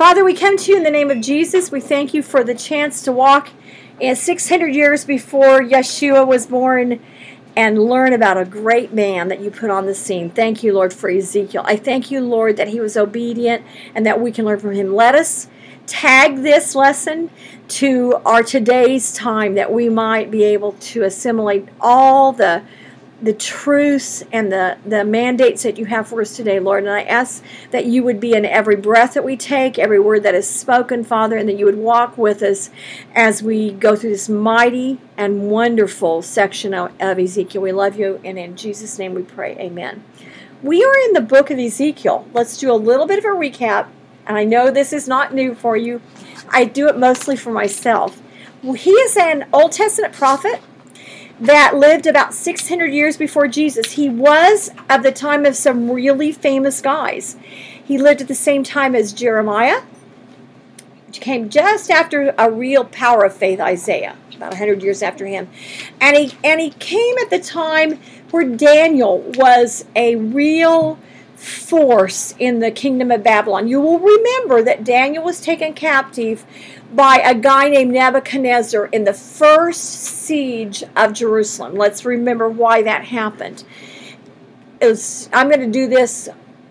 Father, we come to you in the name of Jesus. We thank you for the chance to walk in 600 years before Yeshua was born and learn about a great man that you put on the scene. Thank you, Lord, for Ezekiel. I thank you, Lord, that he was obedient and that we can learn from him. Let us tag this lesson to our today's time, that we might be able to assimilate all the truths and the mandates that you have for us today, Lord. And I ask that you would be in every breath that we take, every word that is spoken, Father, and that you would walk with us as we go through this mighty and wonderful section of Ezekiel. We love you, and in Jesus' name we pray. Amen. We are in the book of Ezekiel. Let's do a little bit of a recap. And I know this is not new for you. I do it mostly for myself. Well, he is an Old Testament prophet that lived about 600 years before Jesus. He was of the time of some really famous guys. He lived at the same time as Jeremiah, which came just after a real power of faith, Isaiah, about 100 years after him. And he came at the time where Daniel was a real force in the kingdom of Babylon. You will remember that Daniel was taken captive by a guy named Nebuchadnezzar in the first siege of Jerusalem. Let's remember why that happened. I'm going to do this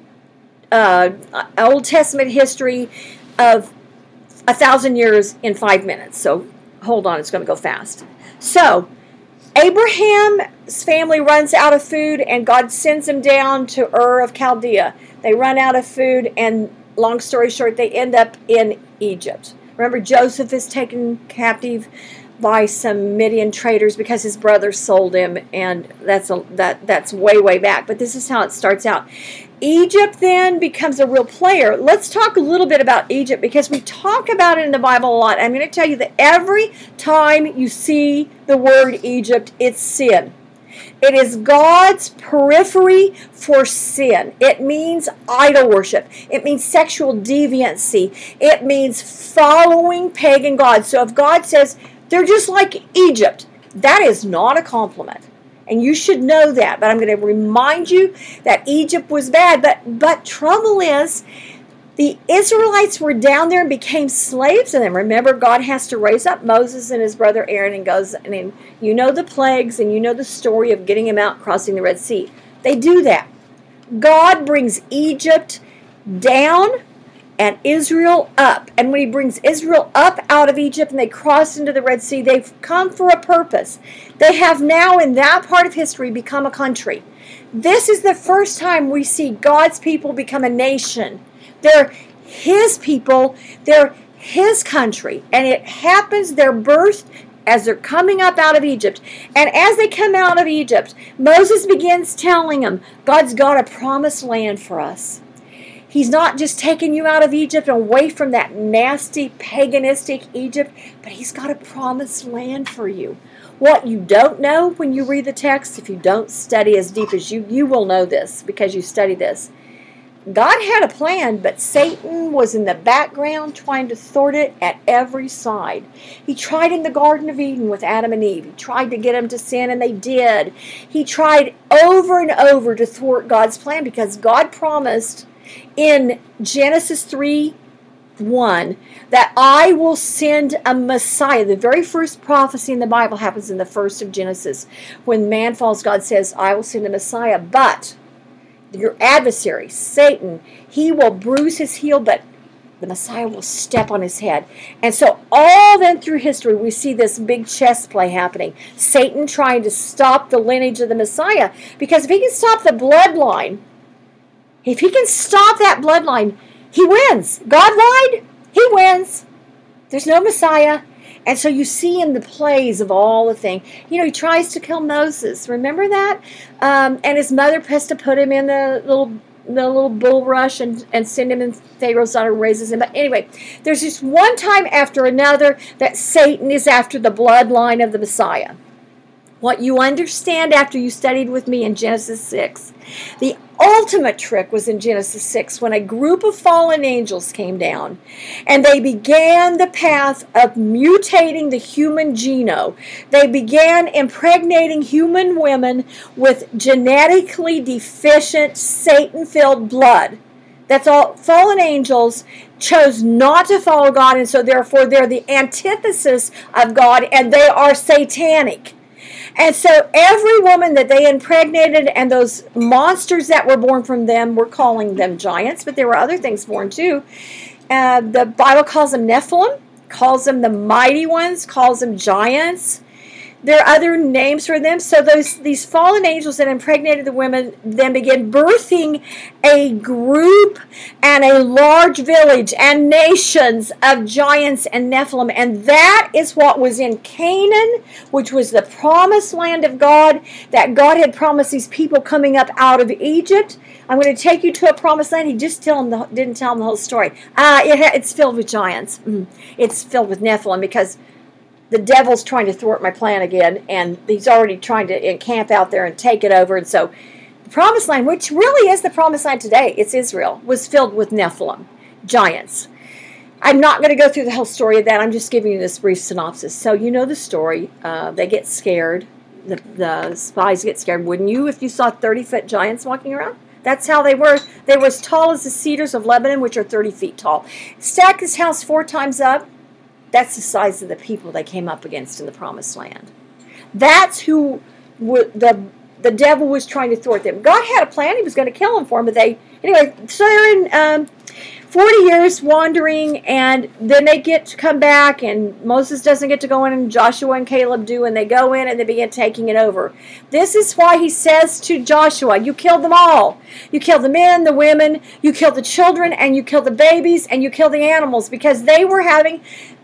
Old Testament history of 1,000 years in 5 minutes. So hold on, it's going to go fast. So Abraham's family runs out of food, and God sends them down to Ur of Chaldea. They run out of food, and long story short, they end up in Egypt. Remember, Joseph is taken captive by some Midian traders because his brother sold him, and that's way back. But this is how it starts out. Egypt then becomes a real player. Let's talk a little bit about Egypt, because we talk about it in the Bible a lot. I'm going to tell you that every time you see the word Egypt, it's sin. It is God's periphery for sin. It means idol worship. It means sexual deviancy. It means following pagan gods. So if God says they're just like Egypt, that is not a compliment. And you should know that. But I'm going to remind you that Egypt was bad. But trouble is, the Israelites were down there and became slaves of them. Remember, God has to raise up Moses and his brother Aaron, and goes, and you know the plagues, and you know the story of getting them out, crossing the Red Sea. They do that. God brings Egypt down and Israel up. And when he brings Israel up out of Egypt and they cross into the Red Sea, they've come for a purpose. They have now, in that part of history, become a country. This is the first time we see God's people become a nation. They're his people, they're his country, and it happens, their birth, as they're coming up out of Egypt. And as they come out of Egypt, Moses begins telling them, God's got a promised land for us. He's not just taking you out of Egypt and away from that nasty, paganistic Egypt, but he's got a promised land for you. What you don't know when you read the text, if you don't study as deep as you will know this because you study this. God had a plan, but Satan was in the background trying to thwart it at every side. He tried in the Garden of Eden with Adam and Eve. He tried to get them to sin, and they did. He tried over and over to thwart God's plan, because God promised in Genesis 3:1 that I will send a Messiah. The very first prophecy in the Bible happens in the first of Genesis. When man falls, God says, I will send a Messiah, but your adversary, Satan, he will bruise his heel, but the Messiah will step on his head. And so all then through history, we see this big chess play happening. Satan trying to stop the lineage of the Messiah, because if he can stop the bloodline, if he can stop that bloodline, he wins. God lied, he wins. There's no Messiah. And so you see in the plays of all the things, he tries to kill Moses. Remember that? And his mother has to put him in the little bulrush and send him, and Pharaoh's daughter raises him. But anyway, there's just one time after another that Satan is after the bloodline of the Messiah. What you understand after you studied with me in Genesis 6, the ultimate trick was in Genesis 6, when a group of fallen angels came down and they began the path of mutating the human genome. They began impregnating human women with genetically deficient, Satan-filled blood. That's all. Fallen angels chose not to follow God, and so therefore they're the antithesis of God, and they are satanic. And so every woman that they impregnated and those monsters that were born from them, we're calling them giants, but there were other things born too. The Bible calls them Nephilim, calls them the mighty ones, calls them giants. There are other names for them. So these fallen angels that impregnated the women then began birthing a group and a large village and nations of giants and Nephilim. And that is what was in Canaan, which was the promised land of God, that God had promised these people coming up out of Egypt. I'm going to take you to a promised land. He just didn't tell them the whole story. It's filled with giants. It's filled with Nephilim because the devil's trying to thwart my plan again, and he's already trying to encamp out there and take it over. And so the promised land, which really is the promised land today, it's Israel, was filled with Nephilim, giants. I'm not going to go through the whole story of that. I'm just giving you this brief synopsis. So you know the story. They get scared. The spies get scared. Wouldn't you if you saw 30-foot giants walking around? That's how they were. They were as tall as the cedars of Lebanon, which are 30 feet tall. Stack this house 4 times up. That's the size of the people they came up against in the promised land. That's who the devil was trying to thwart them. God had a plan. He was going to kill them for them. But anyway, so they're in 40 years wandering, and then they get to come back, and Moses doesn't get to go in, and Joshua and Caleb do, and they go in and they begin taking it over. This is why he says to Joshua, you killed them all. You killed the men, the women, you killed the children, and you killed the babies, and you killed the animals, because they were having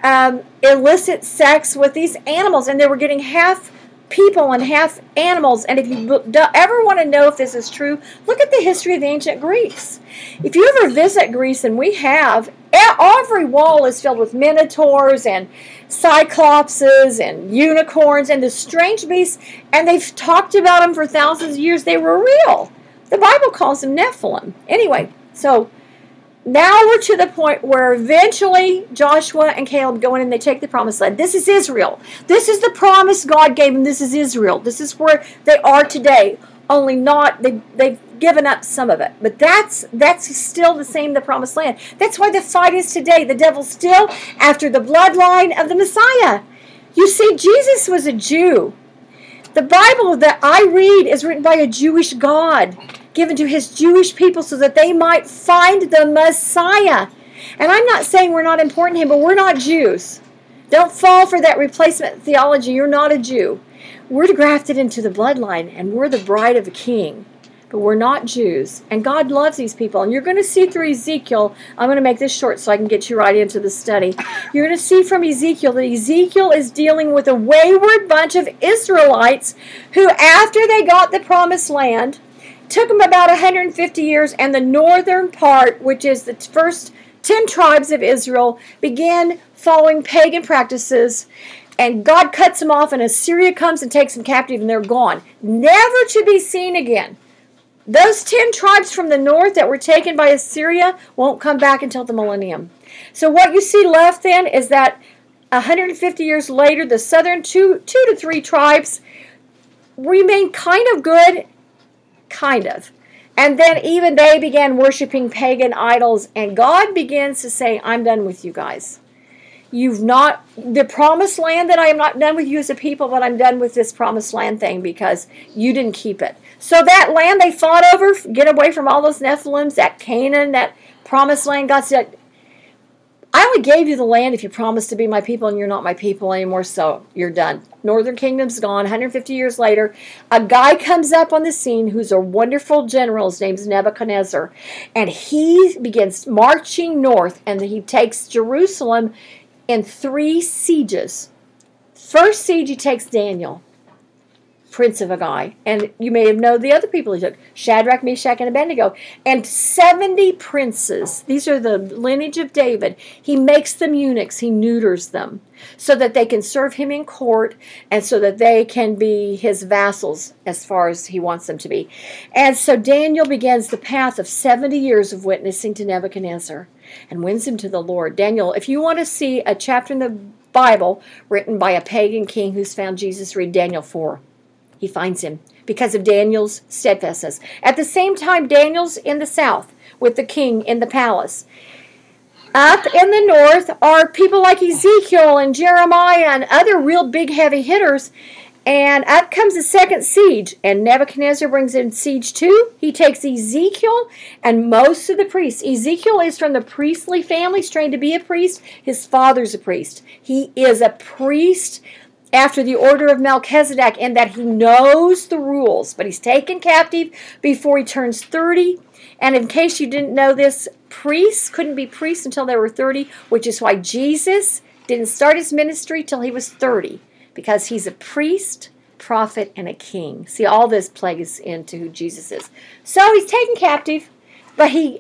illicit sex with these animals, and they were getting half people and half animals. And if you ever want to know if this is true, look at the history of the ancient Greeks. If you ever visit Greece, and we have, every wall is filled with minotaurs and cyclopses and unicorns and the strange beasts, and they've talked about them for thousands of years. They were real. The Bible calls them Nephilim. Anyway, so now we're to the point where eventually Joshua and Caleb go in and they take the promised land. This is Israel. This is the promise God gave them. This is Israel. This is where they are today. Only not, they've given up some of it. But that's still the same, the promised land. That's why the fight is today. The devil's still after the bloodline of the Messiah. You see, Jesus was a Jew. The Bible that I read is written by a Jewish God, given to his Jewish people so that they might find the Messiah. And I'm not saying we're not important to him, but we're not Jews. Don't fall for that replacement theology. You're not a Jew. We're grafted into the bloodline, and we're the bride of a king. But we're not Jews. And God loves these people. And you're going to see through Ezekiel, I'm going to make this short so I can get you right into the study. You're going to see from Ezekiel that Ezekiel is dealing with a wayward bunch of Israelites who, after they got the promised land, took them about 150 years, and the northern part, which is the first 10 tribes of Israel, began following pagan practices, and God cuts them off, and Assyria comes and takes them captive, and they're gone, never to be seen again. Those 10 tribes from the north that were taken by Assyria won't come back until the millennium. So what you see left then is that 150 years later, the southern two to three tribes remain kind of good, kind of. And then even they began worshiping pagan idols, and God begins to say, I'm done with you guys. You've not, the promised land, that I am not done with you as a people, but I'm done with this promised land thing because you didn't keep it. So that land they fought over, get away from all those Nephilims, that Canaan, that promised land, God said, I only gave you the land if you promised to be my people, and you're not my people anymore, so you're done. Northern kingdom's gone. 150 years later, a guy comes up on the scene who's a wonderful general. His name's Nebuchadnezzar, and he begins marching north, and he takes Jerusalem in 3 sieges. First siege, he takes Daniel, prince of a guy. And you may have known the other people he took, Shadrach, Meshach, and Abednego. And 70 princes. These are the lineage of David. He makes them eunuchs. He neuters them so that they can serve him in court and so that they can be his vassals as far as he wants them to be. And so Daniel begins the path of 70 years of witnessing to Nebuchadnezzar and wins him to the Lord. Daniel, if you want to see a chapter in the Bible written by a pagan king who's found Jesus, read Daniel 4. He finds him because of Daniel's steadfastness. At the same time, Daniel's in the south with the king in the palace. Up in the north are people like Ezekiel and Jeremiah and other real big heavy hitters. And up comes the second siege. And Nebuchadnezzar brings in siege 2. He takes Ezekiel and most of the priests. Ezekiel is from the priestly family, he's trained to be a priest. His father's a priest. He is a priest after the order of Melchizedek in that he knows the rules. But he's taken captive before he turns 30. And in case you didn't know this, priests couldn't be priests until they were 30, which is why Jesus didn't start his ministry till he was 30, because he's a priest, prophet, and a king. See, all this plays into who Jesus is. So he's taken captive, but he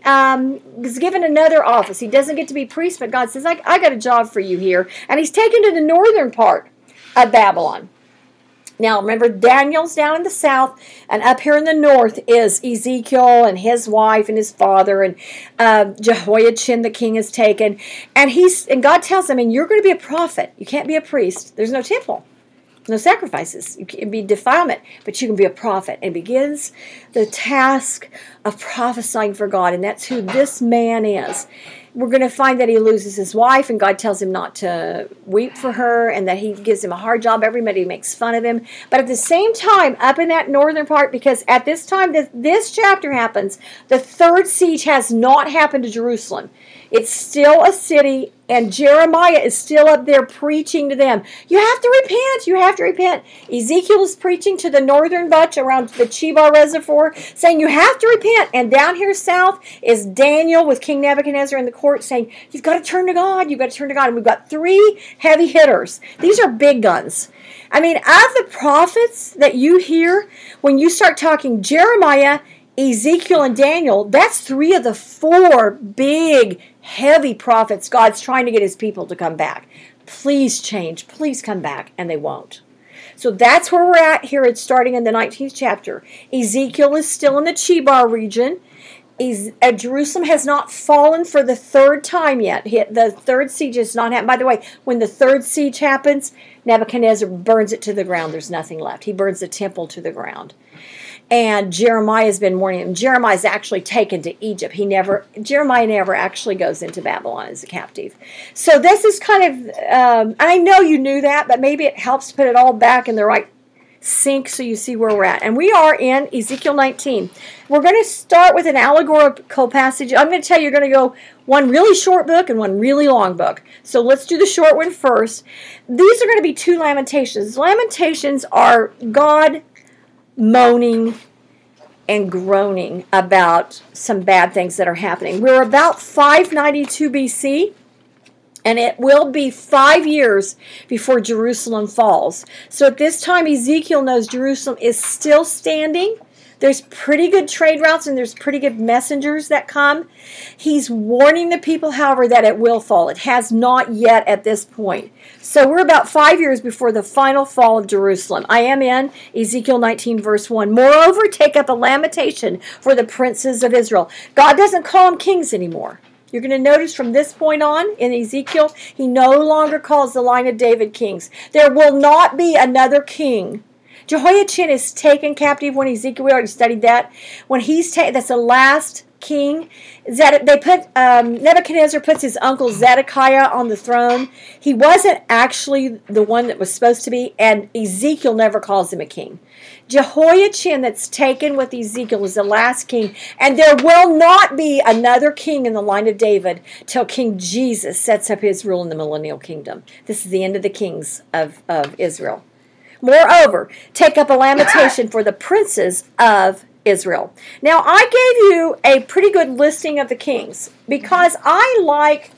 is given another office. He doesn't get to be priest, but God says, I got a job for you here. And he's taken to the northern part of Babylon. Now, remember, Daniel's down in the south, and up here in the north is Ezekiel and his wife and his father, and Jehoiachin, the king, is taken. And God tells him, and you're going to be a prophet. You can't be a priest. There's no temple, no sacrifices. You can be defilement, but you can be a prophet. And begins the task of prophesying for God, and that's who this man is. We're going to find that he loses his wife, and God tells him not to weep for her, and that he gives him a hard job. Everybody makes fun of him. But at the same time, up in that northern part, because at this time this chapter happens, the third siege has not happened to Jerusalem. It's still a city, and Jeremiah is still up there preaching to them. You have to repent. You have to repent. Ezekiel is preaching to the northern bunch around the Chebar Reservoir, saying you have to repent. And down here south is Daniel with King Nebuchadnezzar in the court saying, you've got to turn to God. You've got to turn to God. And we've got 3 heavy hitters. These are big guns. I mean, of the prophets that you hear, when you start talking Jeremiah, Ezekiel, and Daniel, that's 3 of the 4 big, heavy prophets God's trying to get his people to come back. Please change. Please come back. And they won't. So that's where we're at here. It's starting in the 19th chapter. Ezekiel is still in the Chebar region. Jerusalem has not fallen for the 3rd time yet. The 3rd siege has not happened. By the way, when the 3rd siege happens, Nebuchadnezzar burns it to the ground. There's nothing left. He burns the temple to the ground. And Jeremiah has been warning him. Jeremiah is actually taken to Egypt. Jeremiah never actually goes into Babylon as a captive. So this is kind of, I know you knew that, but maybe it helps to put it all back in the right sync so you see where we're at. And we are in Ezekiel 19. We're going to start with an allegorical passage. I'm going to tell you, you're going to go one really short book and one really long book. So let's do the short one first. These are going to be 2 lamentations. Lamentations are God moaning and groaning about some bad things that are happening. We're about 592 BC, and it will be 5 years before Jerusalem falls. So at this time, Ezekiel knows Jerusalem is still standing. There's pretty good trade routes, and there's pretty good messengers that come. He's warning the people, however, that it will fall. It has not yet at this point. So we're about 5 years before the final fall of Jerusalem. I am in Ezekiel 19, verse 1. Moreover, take up a lamentation for the princes of Israel. God doesn't call them kings anymore. You're going to notice from this point on in Ezekiel, he no longer calls the line of David kings. There will not be another king. Jehoiachin is taken captive when Ezekiel, we already studied that. When he's taken, that's the last king. Nebuchadnezzar puts his uncle Zedekiah on the throne. He wasn't actually the one that was supposed to be, and Ezekiel never calls him a king. Jehoiachin that's taken with Ezekiel is the last king, and there will not be another king in the line of David till King Jesus sets up his rule in the millennial kingdom. This is the end of the kings of Israel. Moreover, take up a lamentation for the princes of Israel. Now, I gave you a pretty good listing of the kings because I like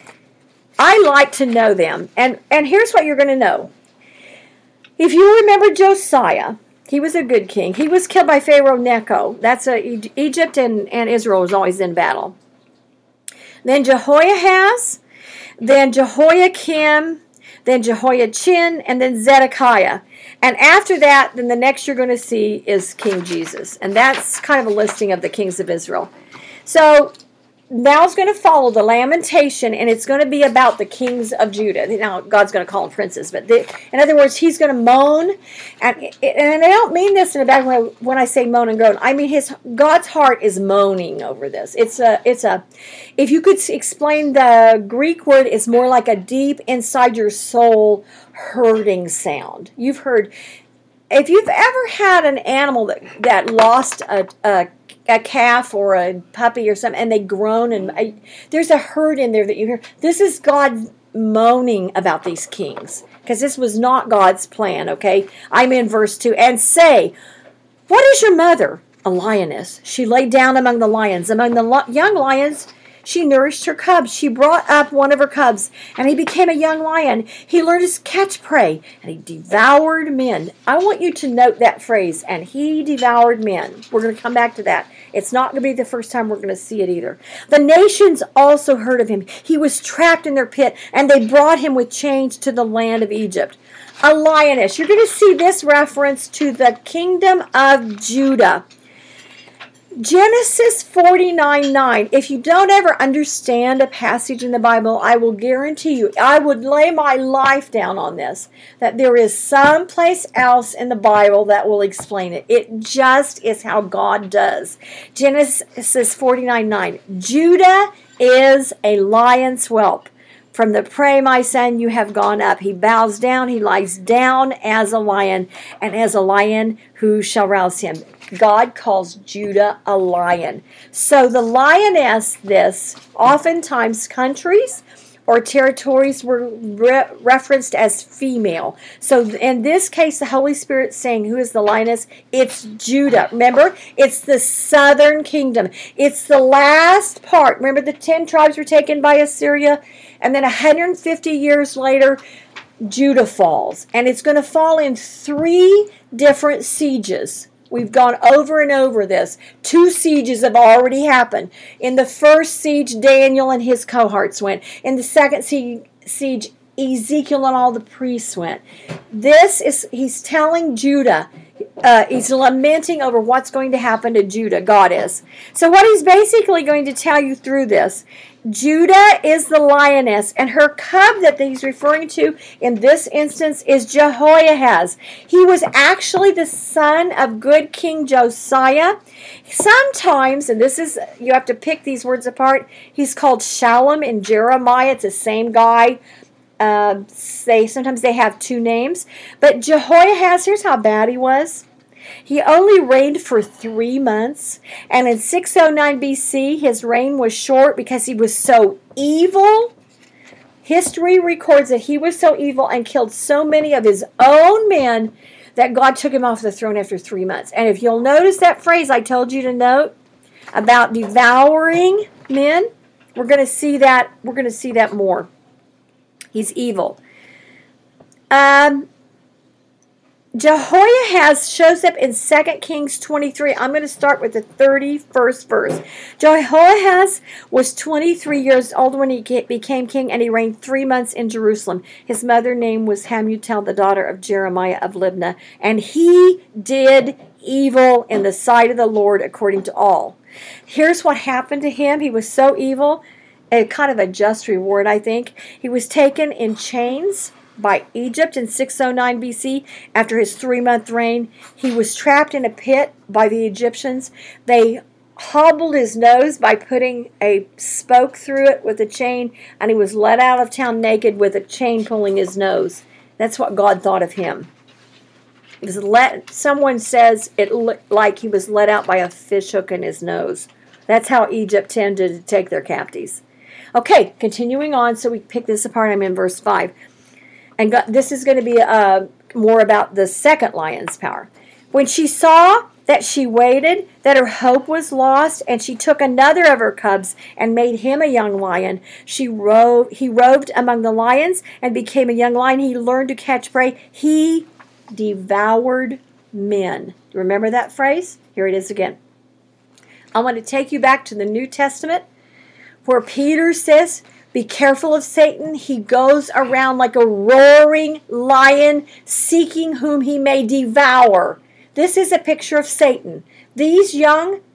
to know them. And here's what you're going to know. If you remember Josiah, he was a good king. He was killed by Pharaoh Necho. That's Egypt and Israel was always in battle. Then Jehoiahaz, then Jehoiakim, then Jehoiachin, and then Zedekiah. And after that, then the next you're going to see is King Jesus. And that's kind of a listing of the kings of Israel. So now it's going to follow the lamentation, and it's going to be about the kings of Judah. Now, God's going to call them princes, but in other words, he's going to moan, and I don't mean this in a bad way when I say moan and groan. I mean God's heart is moaning over this. If you could explain the Greek word, it's more like a deep inside your soul hurting sound. If you've ever had an animal that lost a calf or a puppy or something, and they groan, and there's a hurt in there that you hear. This is God moaning about these kings, because this was not God's plan, okay? I'm in verse 2. And say, what is your mother? A lioness. She lay down among the lions. Among the young lions, she nourished her cubs. She brought up one of her cubs, and he became a young lion. He learned to catch prey, and he devoured men. I want you to note that phrase, and he devoured men. We're going to come back to that. It's not going to be the first time we're going to see it either. The nations also heard of him. He was trapped in their pit, and they brought him with chains to the land of Egypt. A lioness. You're going to see this reference to the kingdom of Judah. Genesis 49:9. If you don't ever understand a passage in the Bible, I will guarantee you, I would lay my life down on this, that there is someplace else in the Bible that will explain it. It just is how God does. Genesis 49:9. Judah is a lion's whelp. From the prey, my son, you have gone up. He bows down, he lies down as a lion, and as a lion, who shall rouse him? God calls Judah a lion. So the lioness, oftentimes countries or territories were referenced as female. So in this case, the Holy Spirit saying, who is the lioness? It's Judah. Remember, it's the southern kingdom. It's the last part. Remember, the 10 tribes were taken by Assyria, and then 150 years later, Judah falls. And it's going to fall in 3 different sieges. We've gone over and over this. 2 sieges have already happened. In the first siege, Daniel and his cohorts went. In the second siege, Ezekiel and all the priests went. He's telling Judah, he's lamenting over what's going to happen to Judah, God is. So what he's basically going to tell you through this, Judah is the lioness, and her cub that he's referring to in this instance is Jehoahaz. He was actually the son of good King Josiah. Sometimes, and you have to pick these words apart, he's called Shallum in Jeremiah. It's the same guy. Sometimes they have 2 names. But Jehoahaz, here's how bad he was. He only reigned for 3 months, and in 609 BC, his reign was short because he was so evil. History records that he was so evil and killed so many of his own men that God took him off the throne after 3 months. And if you'll notice that phrase I told you to note about devouring men, we're going to see that. We're going to see that more. He's evil. Jehoahaz shows up in 2 Kings 23. I'm going to start with the 31st verse. Jehoahaz was 23 years old when he became king, and he reigned 3 months in Jerusalem. His mother's name was Hamutal, the daughter of Jeremiah of Libnah. And he did evil in the sight of the Lord according to all. Here's what happened to him. He was so evil, kind of a just reward, I think. He was taken in chains by Egypt in 609 BC. After his 3-month reign, he was trapped in a pit by the Egyptians. They hobbled his nose by putting a spoke through it with a chain, and he was let out of town naked with a chain pulling his nose. That's what God thought of him. Someone says it looked like he was let out by a fish hook in his nose. That's how Egypt tended to take their captives. Okay, continuing on, so we pick this apart. I'm in verse 5. And this is going to be more about the second lion's power. When she saw that she waited, that her hope was lost, and she took another of her cubs and made him a young lion, he roved among the lions and became a young lion. He learned to catch prey. He devoured men. Remember that phrase? Here it is again. I want to take you back to the New Testament, where Peter says, be careful of Satan. He goes around like a roaring lion, seeking whom he may devour. This is a picture of Satan. These young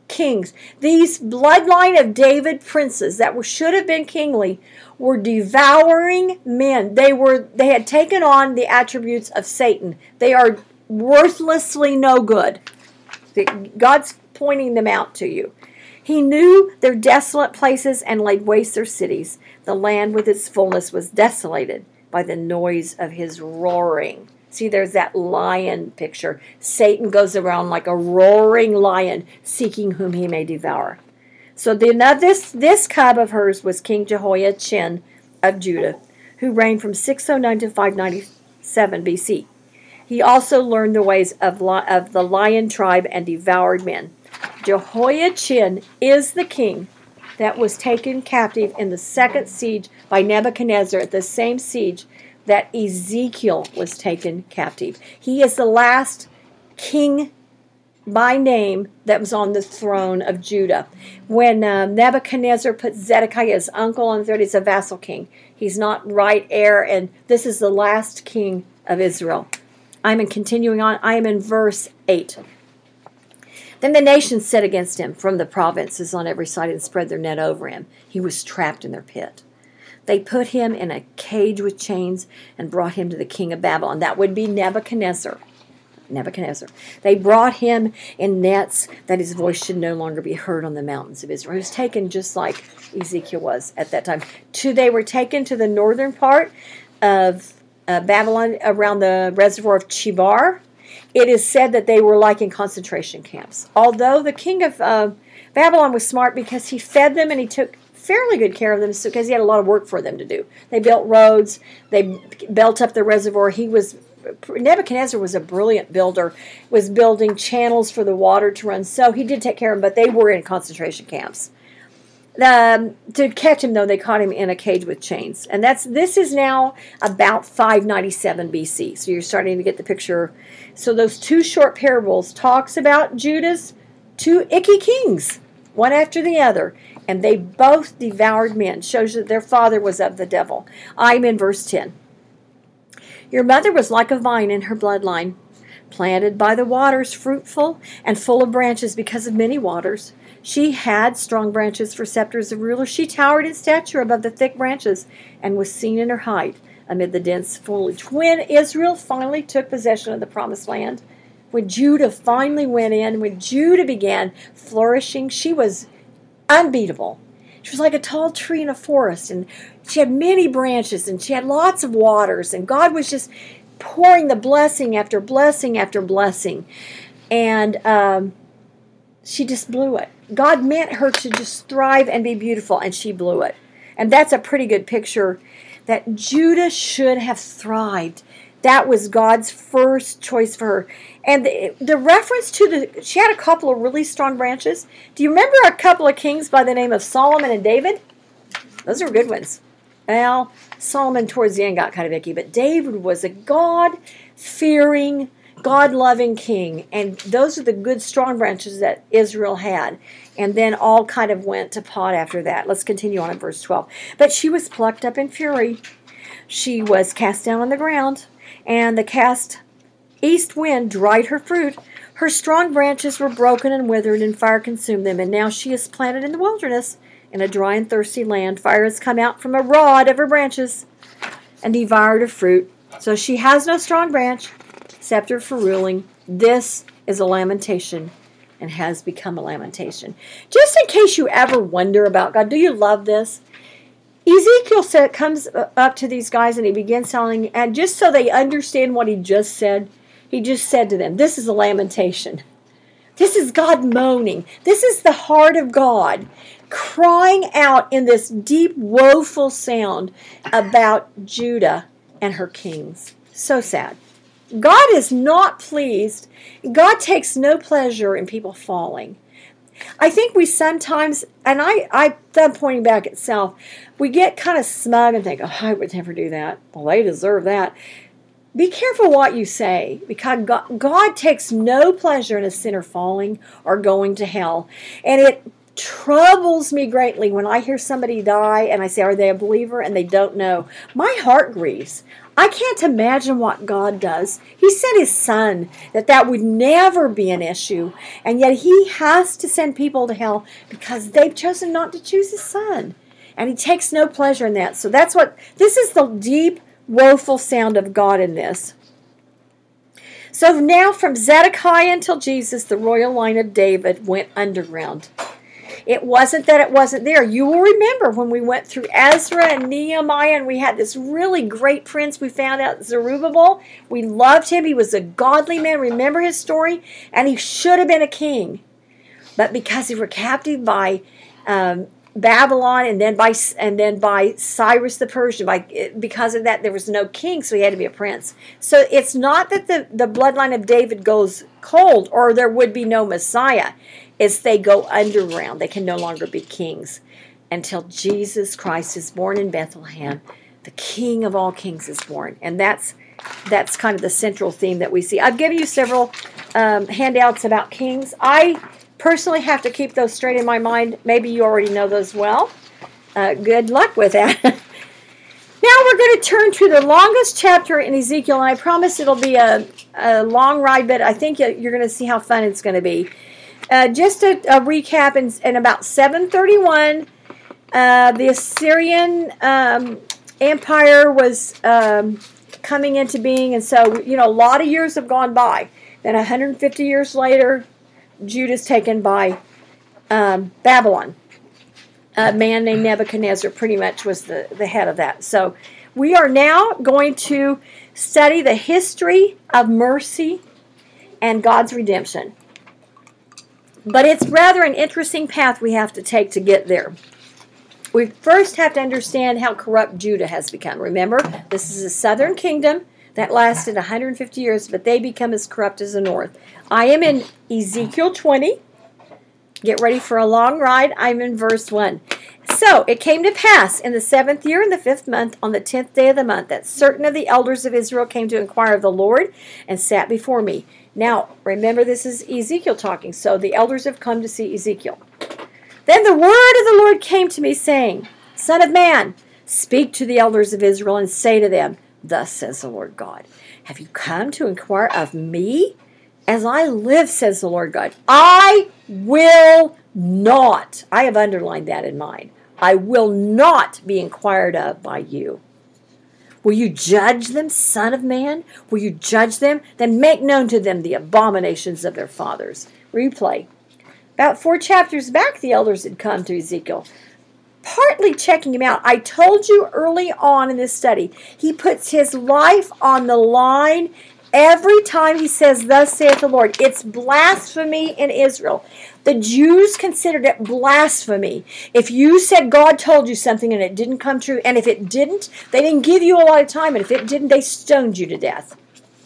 kings. These bloodline of David princes that should have been kingly were devouring men. They had taken on the attributes of Satan. They are worthlessly no good. God's pointing them out to you. He knew their desolate places and laid waste their cities. The land with its fullness was desolated by the noise of his roaring. See, there's that lion picture. Satan goes around like a roaring lion, seeking whom he may devour. So this cub of hers was King Jehoiachin of Judah, who reigned from 609 to 597 BC. He also learned the ways of the lion tribe and devoured men. Jehoiachin is the king that was taken captive in the second siege by Nebuchadnezzar, at the same siege that Ezekiel was taken captive. He is the last king by name that was on the throne of Judah. When Nebuchadnezzar put Zedekiah, his uncle, on the throne, he's a vassal king. He's not right heir, and this is the last king of Israel. I'm continuing on. I am in verse 8. Then the nations set against him from the provinces on every side and spread their net over him. He was trapped in their pit. They put him in a cage with chains and brought him to the king of Babylon. That would be Nebuchadnezzar. They brought him in nets that his voice should no longer be heard on the mountains of Israel. He was taken just like Ezekiel was at that time. They were taken to the northern part of Babylon, around the reservoir of Chebar. It is said that they were like in concentration camps. Although the king of Babylon was smart because he fed them and he took fairly good care of them, because he had a lot of work for them to do. They built roads. They built up the reservoir. Nebuchadnezzar was a brilliant builder, was building channels for the water to run. So he did take care of them, but they were in concentration camps. To catch him, though, they caught him in a cage with chains. And this is now about 597 BC. So you're starting to get the picture. So those two short parables talks about Judah's two icky kings, one after the other. And they both devoured men. Shows that their father was of the devil. I'm in verse 10. Your mother was like a vine in her bloodline, planted by the waters, fruitful and full of branches because of many waters. She had strong branches for scepters of rulers. She towered in stature above the thick branches and was seen in her height amid the dense foliage. When Israel finally took possession of the promised land, when Judah finally went in, when Judah began flourishing, she was unbeatable. She was like a tall tree in a forest, and she had many branches, and she had lots of waters, and God was just pouring the blessing after blessing after blessing. And she just blew it. God meant her to just thrive and be beautiful, and she blew it. And that's a pretty good picture that Judah should have thrived. That was God's first choice for her. And the reference to she had a couple of really strong branches. Do you remember a couple of kings by the name of Solomon and David? Those are good ones. Well, Solomon towards the end got kind of icky, but David was a God-fearing, God-loving king. And those are the good, strong branches that Israel had. And then all kind of went to pot after that. Let's continue on in verse 12. But she was plucked up in fury. She was cast down on the ground, and the east wind dried her fruit. Her strong branches were broken and withered, and fire consumed them. And now she is planted in the wilderness, in a dry and thirsty land. Fire has come out from a rod of her branches and devoured her fruit. So she has no strong branch, scepter for ruling. This is a lamentation, and has become a lamentation. Just in case you ever wonder about God, do you love this? Ezekiel comes up to these guys and he begins telling, and just so they understand what he just said to them, this is a lamentation. This is God moaning. This is the heart of God crying out in this deep, woeful sound about Judah and her kings. So sad. God is not pleased. God takes no pleasure in people falling. I think we sometimes, and I'm pointing back at self, we get kind of smug and think, oh, I would never do that. Well, they deserve that. Be careful what you say, because God takes no pleasure in a sinner falling or going to hell. And troubles me greatly when I hear somebody die and I say, are they a believer? And they don't know. My heart grieves. I can't imagine what God does. He sent his son that would never be an issue. And yet he has to send people to hell because they've chosen not to choose his son. And he takes no pleasure in that. So this is the deep, woeful sound of God in this. So now from Zedekiah until Jesus, the royal line of David went underground. It wasn't that it wasn't there. You will remember when we went through Ezra and Nehemiah and we had this really great prince we found out, Zerubbabel. We loved him. He was a godly man. Remember his story? And he should have been a king. But because he were captive by Babylon and then by Cyrus the Persian, because of that there was no king, so he had to be a prince. So it's not that the bloodline of David goes cold or there would be no Messiah. It's they go underground. They can no longer be kings until Jesus Christ is born in Bethlehem. The King of all kings is born. And that's kind of the central theme that we see. I've given you several handouts about kings. I personally have to keep those straight in my mind. Maybe you already know those well. Good luck with that. Now we're going to turn to the longest chapter in Ezekiel. And I promise it'll be a long ride, but I think you're going to see how fun it's going to be. Just a recap, in about 731, the Assyrian Empire was coming into being, and so, a lot of years have gone by. Then 150 years later, Judah's taken by Babylon. A man named Nebuchadnezzar pretty much was the head of that. So we are now going to study the history of mercy and God's redemption. But it's rather an interesting path we have to take to get there. We first have to understand how corrupt Judah has become. Remember, this is a southern kingdom that lasted 150 years, but they become as corrupt as the north. I am in Ezekiel 20. Get ready for a long ride. I'm in verse 1. So, it came to pass in the 7th year in the 5th month, on the 10th day of the month, that certain of the elders of Israel came to inquire of the Lord and sat before me. Now, remember, this is Ezekiel talking, so the elders have come to see Ezekiel. Then the word of the Lord came to me, saying, Son of man, speak to the elders of Israel and say to them, Thus says the Lord God, have you come to inquire of me? As I live, says the Lord God, I will not, I have underlined that in mine, I will not be inquired of by you. Will you judge them, son of man? Will you judge them? Then make known to them the abominations of their fathers. Replay. About 4 chapters back, the elders had come to Ezekiel, partly checking him out. I told you early on in this study, he puts his life on the line every time he says, Thus saith the Lord. It's blasphemy in Israel. The Jews considered it blasphemy. If you said God told you something and it didn't come true, and if it didn't, they didn't give you a lot of time, and if it didn't, they stoned you to death.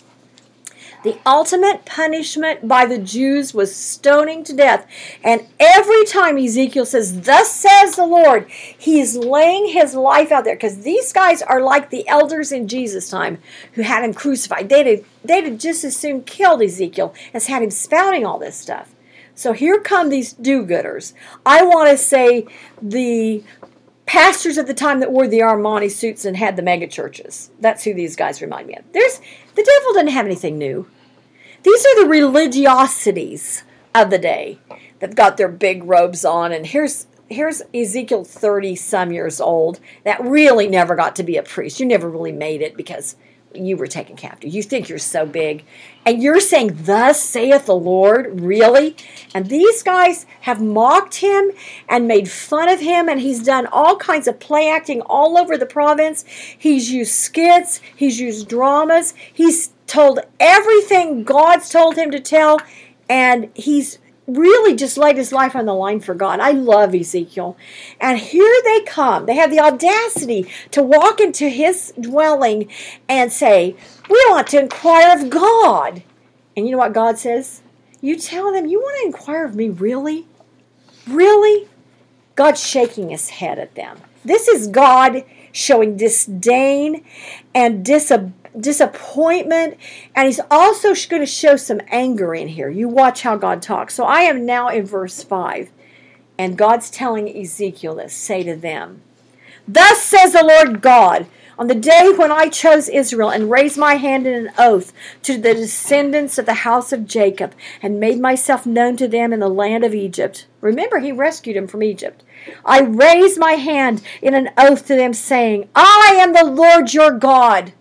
The ultimate punishment by the Jews was stoning to death. And every time Ezekiel says, Thus says the Lord, he's laying his life out there. Because these guys are like the elders in Jesus' time who had him crucified. They'd have just as soon killed Ezekiel as had him spouting all this stuff. So here come these do-gooders. I want to say the pastors at the time that wore the Armani suits and had the mega churches. That's who these guys remind me of. The devil didn't have anything new. These are the religiosities of the day that got their big robes on. And here's Ezekiel 30-some years old that really never got to be a priest. You never really made it because you were taken captive. You think you're so big. And you're saying, Thus saith the Lord? Really? And these guys have mocked him and made fun of him, and he's done all kinds of play acting all over the province. He's used skits. He's used dramas. He's told everything God's told him to tell, and he's really just laid his life on the line for God. I love Ezekiel. And here they come. They have the audacity to walk into his dwelling and say, We want to inquire of God. And you know what God says? You tell them, You want to inquire of me, really? Really? God's shaking his head at them. This is God showing disdain and disappointment, and he's also going to show some anger in here. You watch how God talks. So I am now in verse 5, And God's telling Ezekiel this, say to them, thus says the Lord God, on the day when I chose Israel and raised my hand in an oath to the descendants of the house of Jacob and made myself known to them in the land of Egypt. Remember, he rescued them from Egypt. I raised my hand in an oath to them, saying, I am the Lord your God.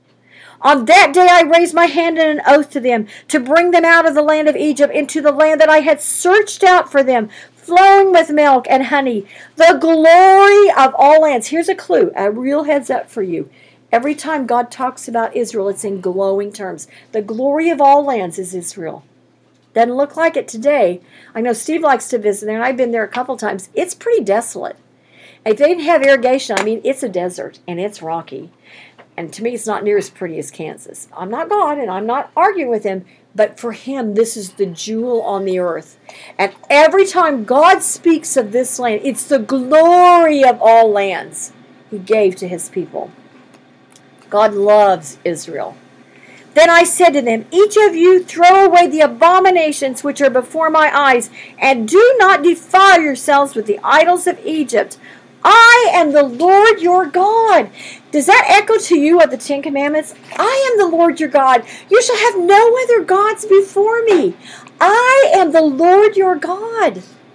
On that day I raised my hand in an oath to them to bring them out of the land of Egypt into the land that I had searched out for them, flowing with milk and honey, the glory of all lands. Here's a clue, a real heads up for you. Every time God talks about Israel, it's in glowing terms. The glory of all lands is Israel. Doesn't look like it today. I know Steve likes to visit there, and I've been there a couple times. It's pretty desolate. If they didn't have irrigation, I mean, it's a desert, and it's rocky. And to me, it's not near as pretty as Kansas. I'm not God, and I'm not arguing with him, but for him, this is the jewel on the earth. And every time God speaks of this land, it's the glory of all lands he gave to his people. God loves Israel. Then I said to them, each of you throw away the abominations which are before my eyes, and do not defile yourselves with the idols of Egypt. I am the Lord your God. Does that echo to you of the Ten Commandments? I am the Lord your God. You shall have no other gods before me. I am the Lord your God.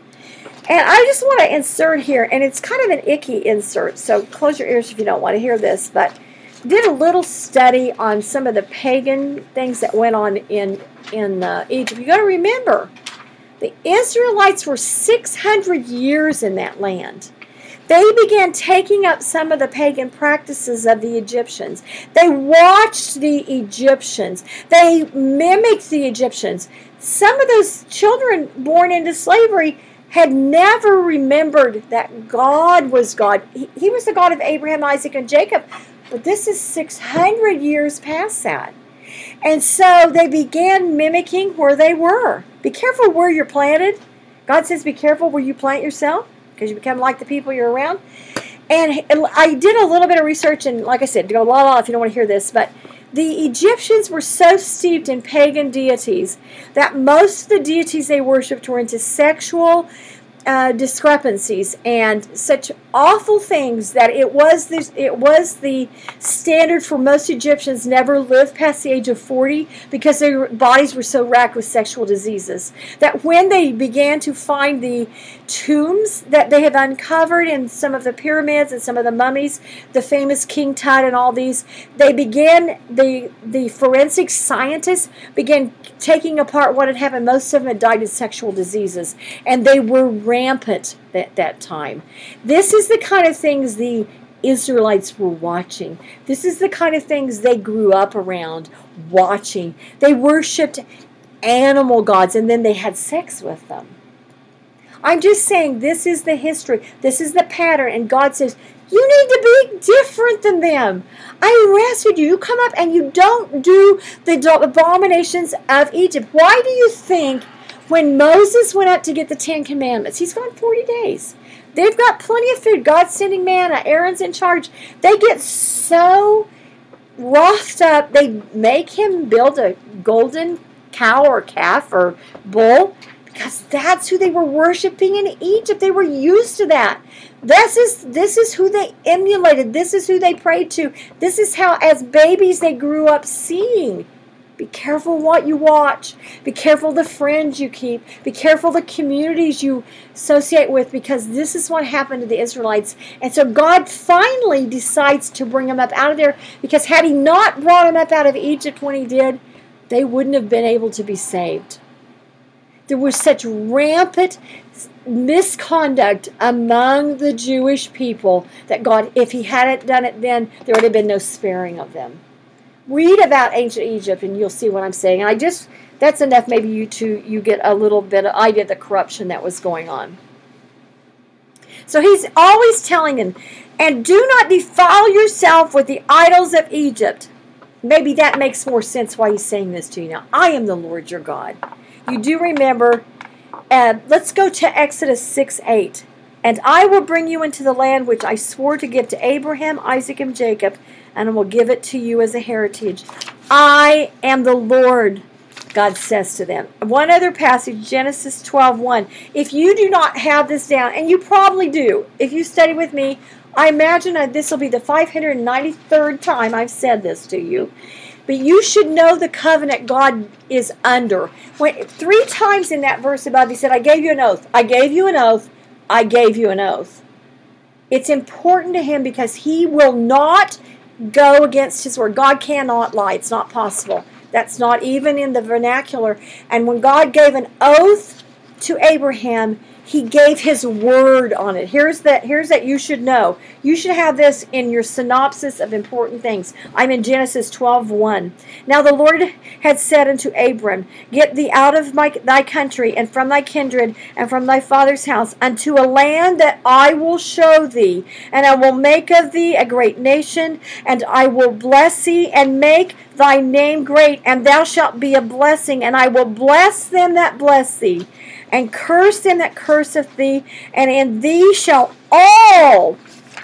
And I just want to insert here, and it's kind of an icky insert, so close your ears if you don't want to hear this, but did a little study on some of the pagan things that went on in Egypt. You got to remember, the Israelites were 600 years in that land. They began taking up some of the pagan practices of the Egyptians. They watched the Egyptians. They mimicked the Egyptians. Some of those children born into slavery had never remembered that God was God. He was the God of Abraham, Isaac, and Jacob. But this is 600 years past that. And so they began mimicking where they were. Be careful where you're planted. God says be careful where you plant yourself, because you become like the people you're around. And I did a little bit of research, and like I said, go la if you don't want to hear this, but the Egyptians were so steeped in pagan deities that most of the deities they worshipped were into sexual discrepancies and such awful things that it was the standard for most Egyptians never lived past the age of 40 because their bodies were so racked with sexual diseases, that when they began to find the tombs that they have uncovered in some of the pyramids and some of the mummies, the famous King Tut and all these, they began, the forensic scientists began taking apart what had happened. Most of them had died of sexual diseases, and they were rampant at that time. This is the kind of things the Israelites were watching. This is the kind of things they grew up around watching. They worshipped animal gods, and then they had sex with them. I'm just saying, this is the history. This is the pattern, and God says, you need to be different than them. I rescued you. You come up and you don't do the abominations of Egypt. Why do you think when Moses went up to get the 10 Commandments, he's gone 40 days. They've got plenty of food. God's sending manna. Aaron's in charge. They get so wroth up, they make him build a golden cow or calf or bull, because that's who they were worshiping in Egypt. They were used to that. This is who they emulated. This is who they prayed to. This is how, as babies, they grew up seeing. Be careful what you watch. Be careful the friends you keep. Be careful the communities you associate with, because this is what happened to the Israelites. And so God finally decides to bring them up out of there, because had he not brought them up out of Egypt when he did, they wouldn't have been able to be saved. There was such rampant misconduct among the Jewish people that God, if he hadn't done it then, there would have been no sparing of them. Read about ancient Egypt and you'll see what I'm saying. And that's enough maybe you get a little bit of idea of the corruption that was going on. So he's always telling them, and do not defile yourself with the idols of Egypt. Maybe that makes more sense why he's saying this to you now. I am the Lord your God. You do remember, let's go to Exodus 6:8. And I will bring you into the land which I swore to give to Abraham, Isaac, and Jacob, and I will give it to you as a heritage. I am the Lord. God says to them. One other passage, Genesis 12:1. If you do not have this down, and you probably do, if you study with me, I imagine this will be the 593rd time I've said this to you. But you should know the covenant God is under. 3 times in that verse above, he said, I gave you an oath. I gave you an oath. I gave you an oath. It's important to him because he will not go against his word. God cannot lie. It's not possible. That's not even in the vernacular. And when God gave an oath to Abraham, he gave his word on it. Here's that you should know. You should have this in your synopsis of important things. I'm in Genesis 12:1. Now the Lord had said unto Abram, Get thee out of thy country, and from thy kindred, and from thy father's house, unto a land that I will show thee, and I will make of thee a great nation, and I will bless thee, and make thy name great, and thou shalt be a blessing, and I will bless them that bless thee, and curse them that curseth thee, and in thee shall all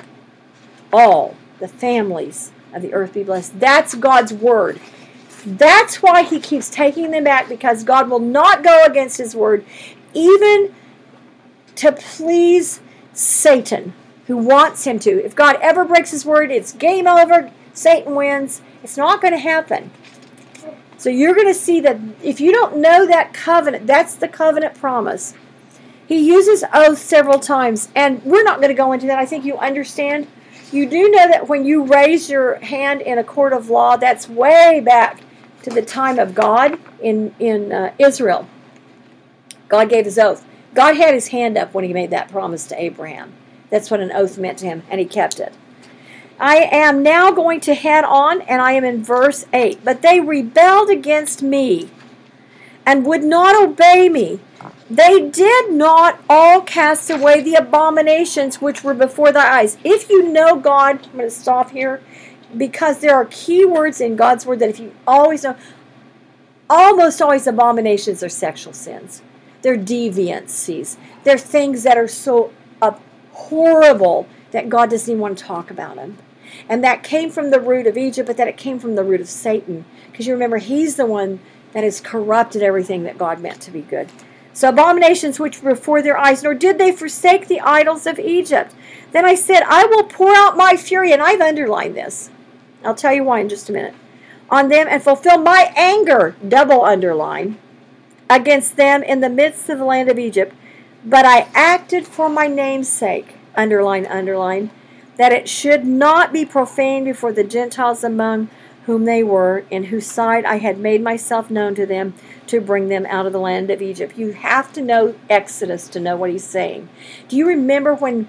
the families of the earth be blessed. That's God's word. That's why he keeps taking them back, because God will not go against his word, even to please Satan, who wants him to. If God ever breaks his word, it's game over. Satan wins. It's not going to happen. So you're going to see that if you don't know that covenant, that's the covenant promise. He uses oaths several times, and we're not going to go into that. I think you understand. You do know that when you raise your hand in a court of law, that's way back to the time of God in Israel. God gave his oath. God had his hand up when he made that promise to Abraham. That's what an oath meant to him, and he kept it. I am now going to head on, and I am in verse 8. But they rebelled against me and would not obey me. They did not all cast away the abominations which were before thy eyes. If you know God, I'm going to stop here, because there are key words in God's word that if you always know, almost always abominations are sexual sins. They're deviancies. They're things that are so horrible that God doesn't even want to talk about them. And that came from the root of Egypt, but that it came from the root of Satan. Because you remember, he's the one that has corrupted everything that God meant to be good. So abominations which were before their eyes, nor did they forsake the idols of Egypt. Then I said, I will pour out my fury, and I've underlined this. I'll tell you why in just a minute. On them, and fulfill my anger, double underline, against them in the midst of the land of Egypt. But I acted for my name's sake, underline, that it should not be profaned before the Gentiles among whom they were, in whose sight I had made myself known to them to bring them out of the land of Egypt. You have to know Exodus to know what he's saying. Do you remember when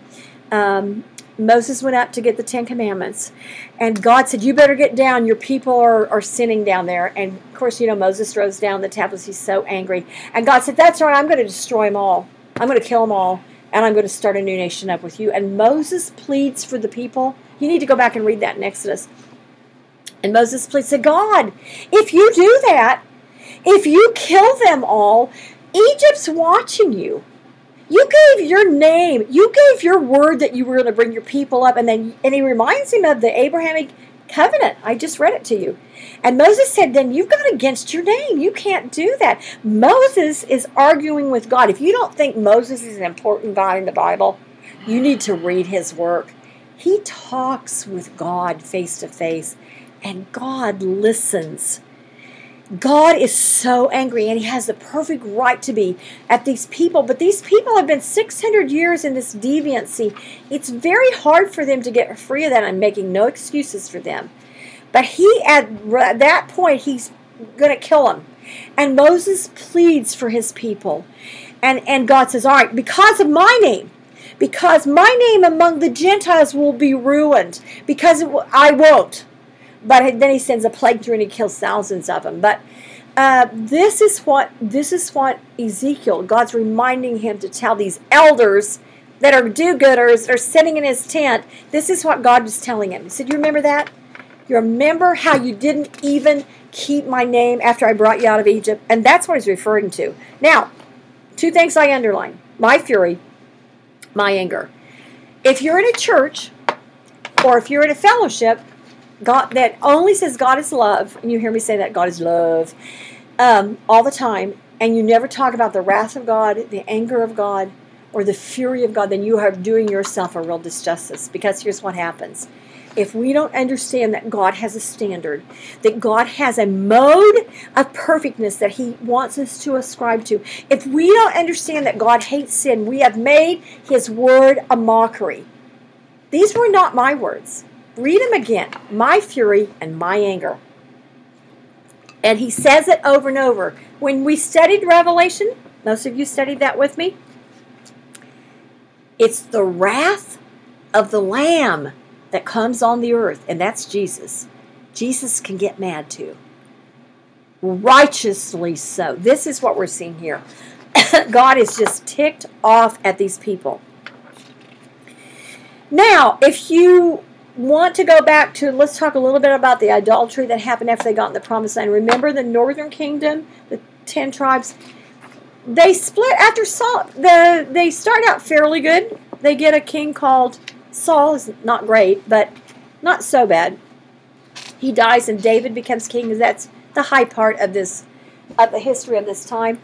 Moses went up to get the 10 Commandments, and God said, you better get down, your people are sinning down there. And of course, Moses throws down the tablets, he's so angry. And God said, that's all right, I'm going to destroy them all. I'm going to kill them all. And I'm going to start a new nation up with you. And Moses pleads for the people. You need to go back and read that in Exodus. And Moses pleads, said, God, if you do that, if you kill them all, Egypt's watching you. You gave your name. You gave your word that you were going to bring your people up. And he reminds him of the Abrahamic covenant. I just read it to you. And Moses said, then you've gone against your name. You can't do that. Moses is arguing with God. If you don't think Moses is an important guy in the Bible, you need to read his work. He talks with God face to face, and God listens. God is so angry, and he has the perfect right to be at these people. But these people have been 600 years in this deviancy. It's very hard for them to get free of that. I'm making no excuses for them. But at that point, he's going to kill them. And Moses pleads for his people. And God says, all right, because of my name, because my name among the Gentiles will be ruined, because I won't. But then he sends a plague through and he kills thousands of them. But this is what Ezekiel, God's reminding him to tell these elders that are do-gooders, that are sitting in his tent. This is what God was telling him. He said, you remember that? You remember how you didn't even keep my name after I brought you out of Egypt? And that's what he's referring to. Now, 2 things I underline. My fury, my anger. If you're in a church, or if you're in a fellowship, God that only says God is love, and you hear me say that God is love, all the time, and you never talk about the wrath of God, the anger of God, or the fury of God, then you are doing yourself a real disjustice. Because here's what happens. If we don't understand that God has a standard, that God has a mode of perfectness that he wants us to ascribe to, if we don't understand that God hates sin, we have made his word a mockery. These were not my words. Read them again. My fury and my anger. And he says it over and over. When we studied Revelation, most of you studied that with me, it's the wrath of the Lamb that comes on the earth, and that's Jesus. Jesus can get mad too. Righteously so. This is what we're seeing here. God is just ticked off at these people. Now, if you want to go back to, let's talk a little bit about the idolatry that happened after they got in the promised land. Remember the northern kingdom, the 10 tribes? They split after Saul. They start out fairly good. They get a king called Saul. Is not great, but not so bad. He dies and David becomes king. That's the high part of this, of the history of this time.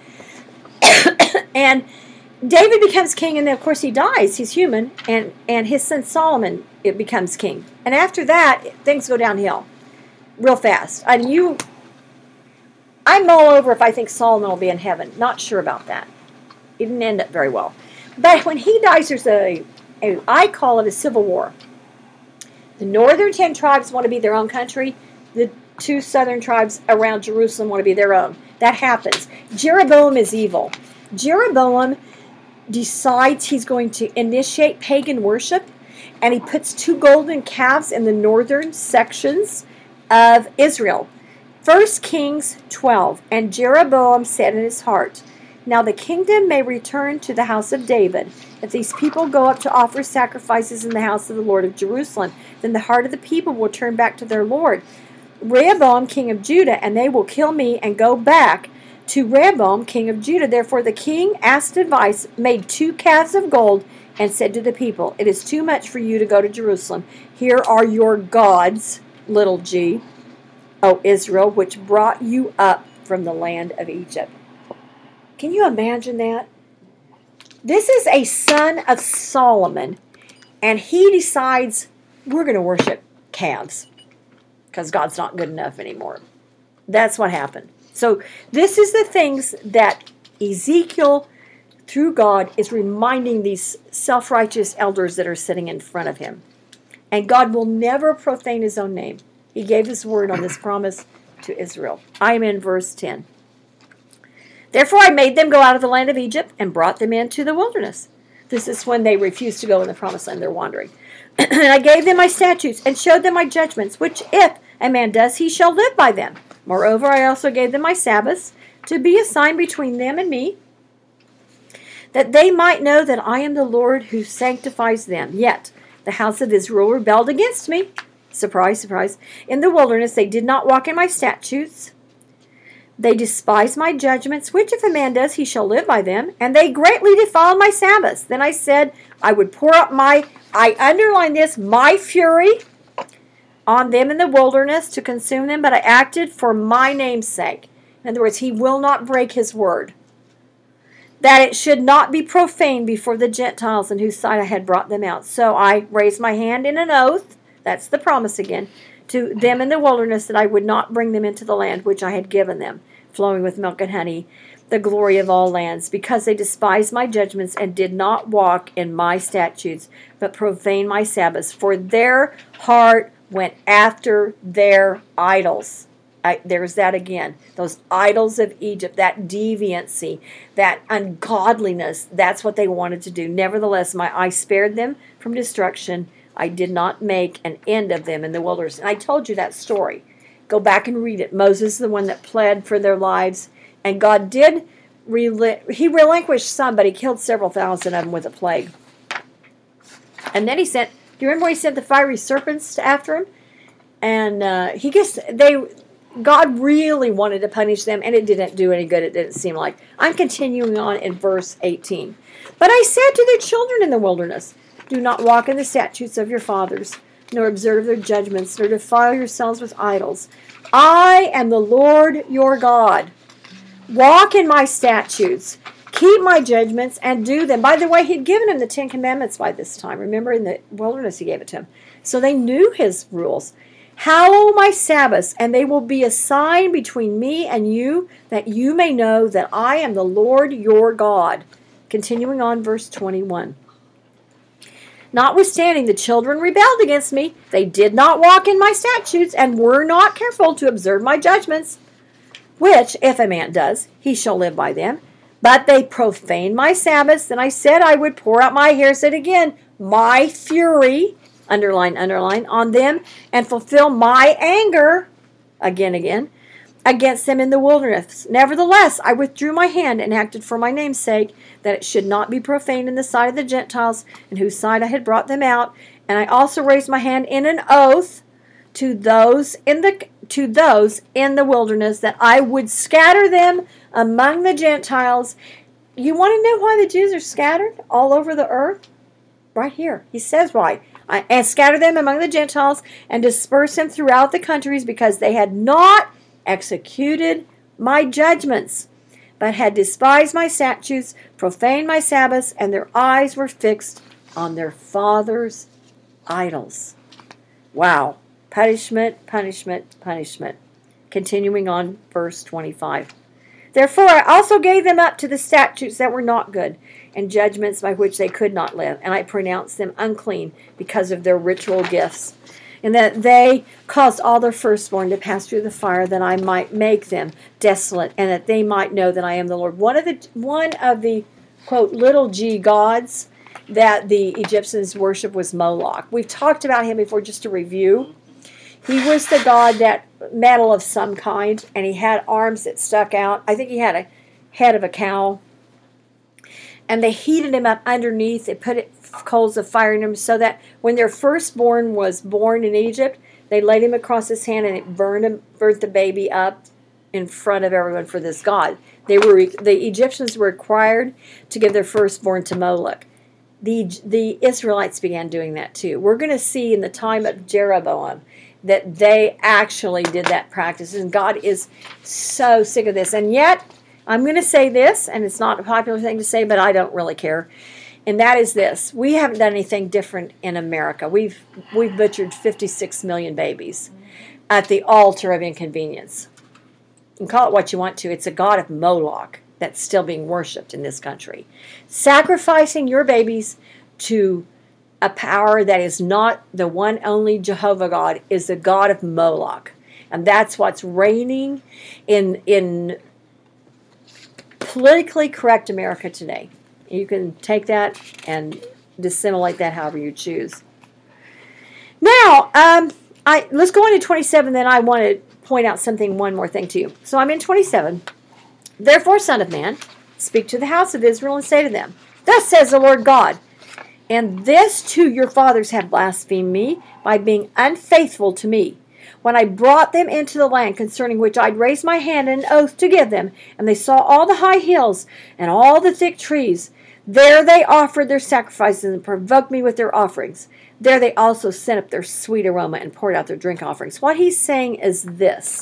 And David becomes king, and then of course he dies. He's human, and his son Solomon becomes king. And after that, things go downhill real fast. And I'm all over if I think Solomon will be in heaven. Not sure about that. It didn't end up very well. But when he dies, there's I call it a civil war. The northern 10 tribes want to be their own country. The 2 southern tribes around Jerusalem want to be their own. That happens. Jeroboam is evil. Jeroboam decides he's going to initiate pagan worship, and he puts 2 golden calves in the northern sections of Israel. 1 Kings 12, and Jeroboam said in his heart, now the kingdom may return to the house of David. If these people go up to offer sacrifices in the house of the Lord of Jerusalem, then the heart of the people will turn back to their Lord. Rehoboam, king of Judah, and they will kill me and go back to Rehoboam, king of Judah. Therefore the king asked advice, made 2 calves of gold, and said to the people, it is too much for you to go to Jerusalem. Here are your gods, little g, O Israel, which brought you up from the land of Egypt. Can you imagine that? This is a son of Solomon, and he decides we're going to worship calves because God's not good enough anymore. That's what happened. So this is the things that Ezekiel, through God, is reminding these self-righteous elders that are sitting in front of him. And God will never profane his own name. He gave his word on this promise to Israel. I'm in verse 10. Therefore I made them go out of the land of Egypt and brought them into the wilderness. This is when they refused to go in the promised land. They're wandering. And I gave them my statutes and showed them my judgments, which if a man does, he shall live by them. Moreover, I also gave them my Sabbaths to be a sign between them and me, that they might know that I am the Lord who sanctifies them. Yet the house of Israel rebelled against me. Surprise, surprise. In the wilderness they did not walk in my statutes. They despised my judgments, which if a man does, he shall live by them. And they greatly defiled my Sabbaths. Then I said, I would pour out I underline this, my fury on them in the wilderness to consume them, but I acted for my name's sake. In other words, he will not break his word. That it should not be profaned before the Gentiles in whose sight I had brought them out. So I raised my hand in an oath, that's the promise again, to them in the wilderness that I would not bring them into the land which I had given them, flowing with milk and honey, the glory of all lands, because they despised my judgments and did not walk in my statutes, but profaned my Sabbaths, for their heart went after their idols. There's that again. Those idols of Egypt, that deviancy, that ungodliness, that's what they wanted to do. Nevertheless, my eye spared them from destruction. I did not make an end of them in the wilderness. And I told you that story. Go back and read it. Moses is the one that pled for their lives. And God did, he relinquished some, but he killed several thousand of them with a plague. And then he sent, do you remember when he sent the fiery serpents after him? And God really wanted to punish them, and it didn't do any good, it didn't seem like. I'm continuing on in verse 18. But I said to the children in the wilderness, do not walk in the statutes of your fathers, nor observe their judgments, nor defile yourselves with idols. I am the Lord your God. walk in my statutes, keep my judgments, and do them. By the way, he'd given him the 10 Commandments by this time. Remember, in the wilderness he gave it to him. So they knew his rules. Hallow my Sabbaths, and they will be a sign between me and you, that you may know that I am the Lord your God. Continuing on, verse 21. Notwithstanding, the children rebelled against me. They did not walk in my statutes, and were not careful to observe my judgments, which, if a man does, he shall live by them. But they profaned my Sabbaths, and I said I would pour out my hair, said again, my fury, underline, on them, and fulfill my anger, again, against them in the wilderness. Nevertheless, I withdrew my hand and acted for my name's sake, that it should not be profaned in the sight of the Gentiles, in whose sight I had brought them out. And I also raised my hand in an oath to those in the wilderness, that I would scatter them among the Gentiles. You want to know why the Jews are scattered all over the earth? Right here. He says why. And scatter them among the Gentiles, and disperse them throughout the countries, because they had not executed my judgments, but had despised my statutes, profaned my Sabbaths, and their eyes were fixed on their fathers' idols. Wow. Punishment, punishment, punishment. Continuing on, verse 25. Therefore I also gave them up to the statutes that were not good, and judgments by which they could not live, and I pronounced them unclean because of their ritual gifts, and that they caused all their firstborn to pass through the fire, that I might make them desolate, and that they might know that I am the Lord. One of the quote little g gods that the Egyptians worship was Moloch. We've talked about him before, just to review. He was the god that metal of some kind, and he had arms that stuck out. I think he had a head of a cow. And they heated him up underneath. They put coals of fire in him, so that when their firstborn was born in Egypt, they laid him across his hand, and it burnt the baby up in front of everyone for this god. The Egyptians were required to give their firstborn to Moloch. The Israelites began doing that too. We're going to see in the time of Jeroboam that they actually did that practice, and God is so sick of this. And yet, I'm going to say this, and it's not a popular thing to say, but I don't really care, and that is this. We haven't done anything different in America. We've butchered 56 million babies at the altar of inconvenience. You can call it what you want to. It's a god of Moloch that's still being worshipped in this country. Sacrificing your babies to a power that is not the one only Jehovah God is the god of Moloch. And that's what's reigning in politically correct America today. You can take that and dissimulate that however you choose. Now, let's go into 27, then I want to point out one more thing to you. So I'm in 27. Therefore, Son of Man, speak to the house of Israel and say to them, Thus says the Lord God, and this too your fathers have blasphemed me by being unfaithful to me, when I brought them into the land concerning which I'd raised my hand in an oath to give them, and they saw all the high hills and all the thick trees. There they offered their sacrifices and provoked me with their offerings. There they also sent up their sweet aroma and poured out their drink offerings. What he's saying is this.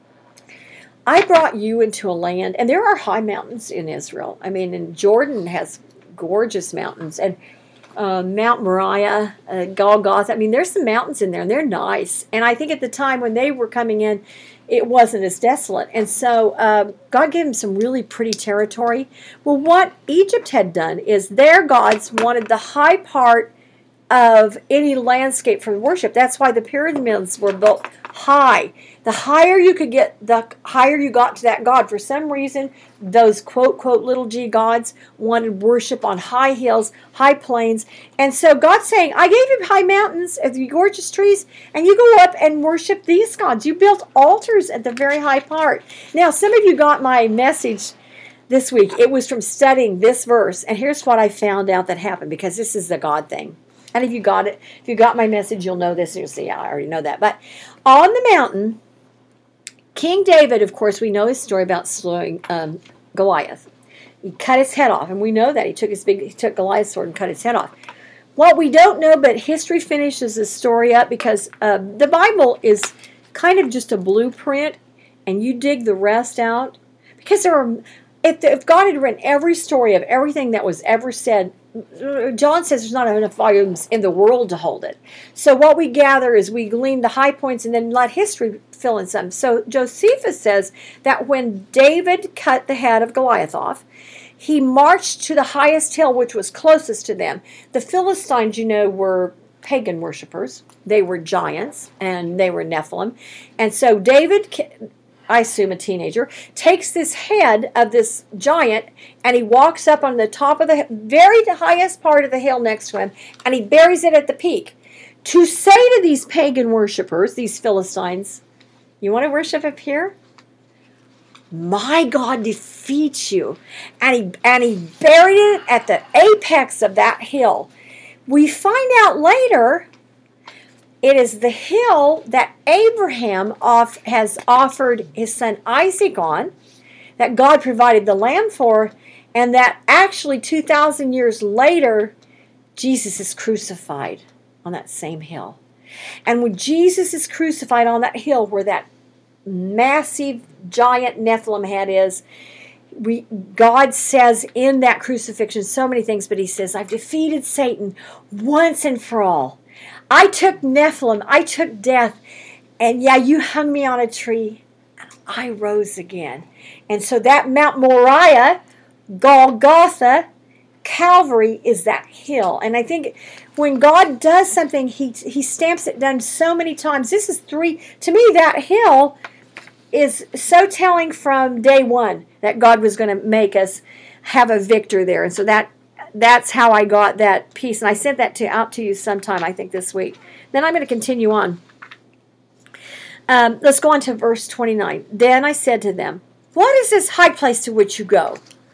I brought you into a land, and there are high mountains in Israel. I mean, and Jordan has gorgeous mountains, and Mount Moriah, Golgotha. I mean, there's some mountains in there, and they're nice. And I think at the time when they were coming in, it wasn't as desolate. And so God gave them some really pretty territory. Well, what Egypt had done is their gods wanted the high part of any landscape for worship. That's why the pyramids were built high. The higher you could get, the higher you got to that god. For some reason, those quote little g gods wanted worship on high hills, high plains. And so God's saying, I gave you high mountains and gorgeous trees, and you go up and worship these gods. You built altars at the very high part. Now, some of you got my message this week. It was from studying this verse. And here's what I found out that happened, because this is the God thing. And if you got it, if you got my message, you'll know this. And you'll say, yeah, I already know that. But on the mountain, King David, of course, we know his story about slowing Goliath. He cut his head off, and we know that. He took Goliath's sword and cut his head off. What we don't know, but history finishes the story up, because the Bible is kind of just a blueprint, and you dig the rest out. Because if God had written every story of everything that was ever said, John says there's not enough volumes in the world to hold it. So what we gather is we glean the high points and then let history fill in some. So Josephus says that when David cut the head of Goliath off, he marched to the highest hill which was closest to them. The Philistines, were pagan worshippers. They were giants and they were Nephilim. And so David, I assume a teenager, takes this head of this giant and he walks up on the top of the very highest part of the hill next to him and he buries it at the peak. To say to these pagan worshippers, these Philistines, you want to worship up here? My God defeats you. And he buried it at the apex of that hill. We find out later it is the hill that Abraham has offered his son Isaac on, that God provided the lamb for, and that actually 2,000 years later, Jesus is crucified on that same hill. And when Jesus is crucified on that hill where that massive giant Nephilim head is, God says in that crucifixion so many things, but he says, I've defeated Satan once and for all. I took Nephilim, I took death, and you hung me on a tree, and I rose again. And so that Mount Moriah, Golgotha, Calvary is that hill. And I think when God does something, he stamps it done so many times. This is to me, that hill is so telling from day one that God was going to make us have a victor there. And so that's how I got that piece. And I sent that out to you sometime, I think, this week. Then I'm going to continue on. Let's go on to verse 29. Then I said to them, what is this high place to which you go?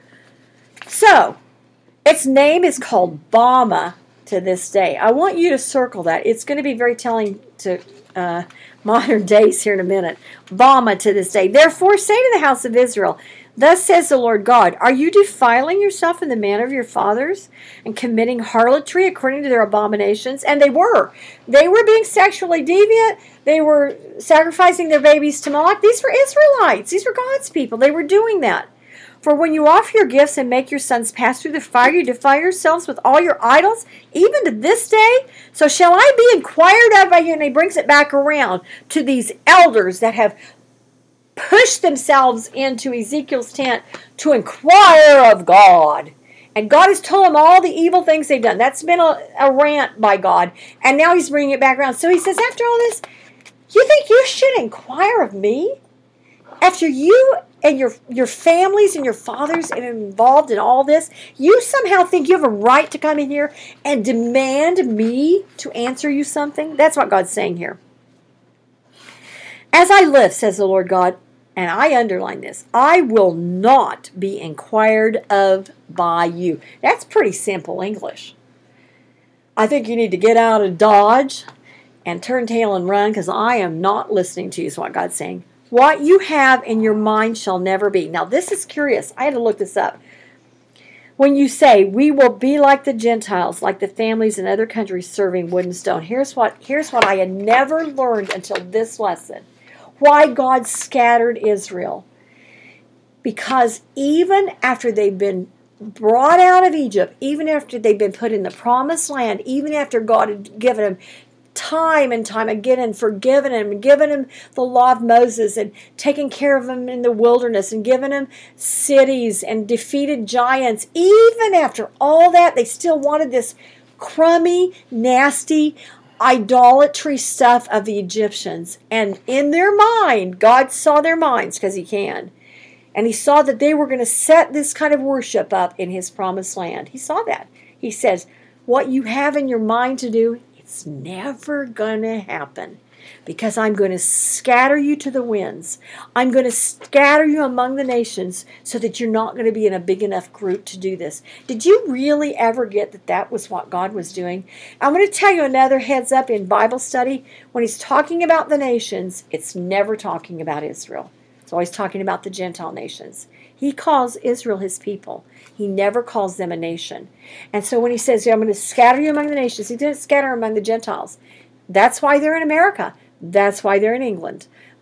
So, its name is called Bama to this day. I want you to circle that. It's going to be very telling to modern days here in a minute. Bama to this day. Therefore say to the house of Israel, thus says the Lord God, are you defiling yourself in the manner of your fathers and committing harlotry according to their abominations? And they were. They were being sexually deviant. They were sacrificing their babies to Moloch. These were Israelites. These were God's people. They were doing that. For when you offer your gifts and make your sons pass through the fire, you defile yourselves with all your idols, even to this day. So shall I be inquired of by you? And he brings it back around to these elders that have pushed themselves into Ezekiel's tent to inquire of God. And God has told them all the evil things they've done. That's been a rant by God. And now he's bringing it back around. So he says, after all this, you think you should inquire of me? After you and your families and your fathers are involved in all this, you somehow think you have a right to come in here and demand me to answer you something? That's what God's saying here. As I live, says the Lord God, and I underline this, I will not be inquired of by you. That's pretty simple English. I think you need to get out of Dodge and turn tail and run, because I am not listening to you, is what God's saying. What you have in your mind shall never be. Now, this is curious. I had to look this up. When you say, we will be like the Gentiles, like the families in other countries serving wood and stone. Here's what I had never learned until this lesson. Why God scattered Israel. Because even after they've been brought out of Egypt, even after they've been put in the promised land, even after God had given them time and time again and forgiven him and given him the law of Moses and taken care of him in the wilderness and given him cities and defeated giants, even after all that, they still wanted this crummy, nasty, idolatry stuff of the Egyptians. And in their mind, God saw their minds, because he can. And he saw that they were going to set this kind of worship up in his promised land. He saw that. He says, what you have in your mind to do, it's never going to happen, because I'm going to scatter you to the winds. I'm going to scatter you among the nations so that you're not going to be in a big enough group to do this. Did you really ever get that that was what God was doing? I'm going to tell you another heads up in Bible study. When he's talking about the nations, it's never talking about Israel. It's always talking about the Gentile nations. He calls Israel his people. He never calls them a nation. And so when he says, I'm going to scatter you among the nations, he didn't scatter among the Gentiles. That's why they're in America. That's why they're in England.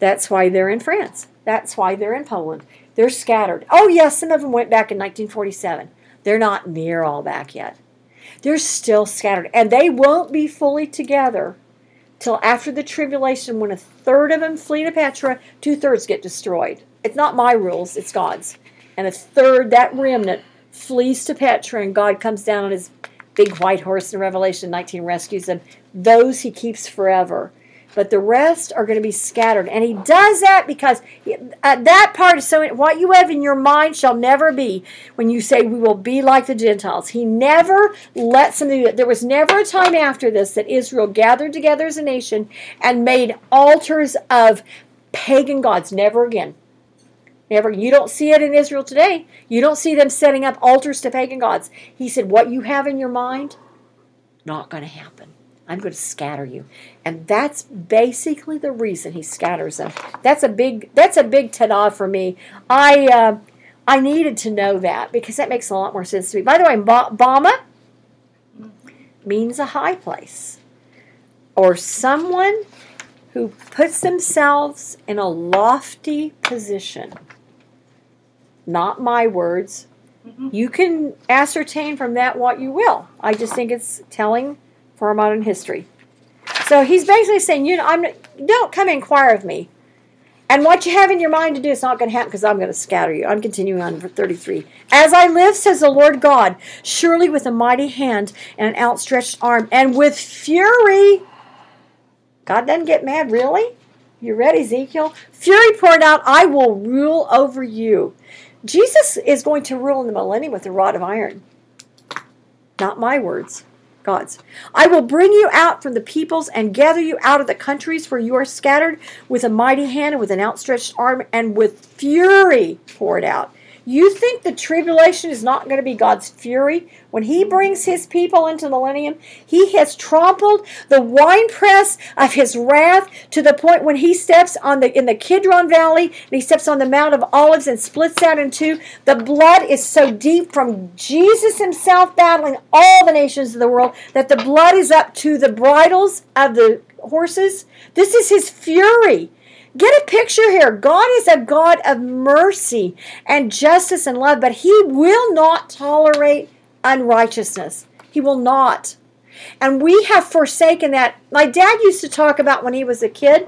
That's why they're in France. That's why they're in Poland. They're scattered. Oh, yes, some of them went back in 1947. They're not near all back yet. They're still scattered. And they won't be fully together till after the tribulation, when a third of them flee to Petra, 2/3 get destroyed. It's not my rules, it's God's. And a third, that remnant, flees to Petra, and God comes down on his big white horse in Revelation 19, rescues them. Those he keeps forever. But the rest are going to be scattered. And he does that because that part is so, what you have in your mind shall never be when you say we will be like the Gentiles. He never lets them do that. There was never a time after this that Israel gathered together as a nation and made altars of pagan gods. Never again. Never. You don't see it in Israel today. You don't see them setting up altars to pagan gods. He said, what you have in your mind, not going to happen. I'm going to scatter you. And that's basically the reason he scatters them. That's a big ta-da for me. I needed to know that because that makes a lot more sense to me. By the way, Bama means a high place or someone who puts themselves in a lofty position. Not my words. You can ascertain from that what you will. I just think it's telling for our modern history. So he's basically saying, don't come inquire of me. And what you have in your mind to do is not going to happen because I'm going to scatter you. I'm continuing on for 33. As I live, says the Lord God, surely with a mighty hand and an outstretched arm and with fury. God doesn't get mad, really? You ready, Ezekiel? Fury poured out, I will rule over you. Jesus is going to rule in the millennium with a rod of iron. Not my words. God's. I will bring you out from the peoples and gather you out of the countries where you are scattered with a mighty hand and with an outstretched arm and with fury poured out. You think the tribulation is not going to be God's fury? When he brings his people into the millennium, he has trampled the winepress of his wrath to the point when he steps in the Kidron Valley and he steps on the Mount of Olives and splits that in two. The blood is so deep from Jesus himself battling all the nations of the world that the blood is up to the bridles of the horses. This is his fury. Get a picture here. God is a God of mercy and justice and love, but he will not tolerate unrighteousness. He will not. And we have forsaken that. My dad used to talk about when he was a kid.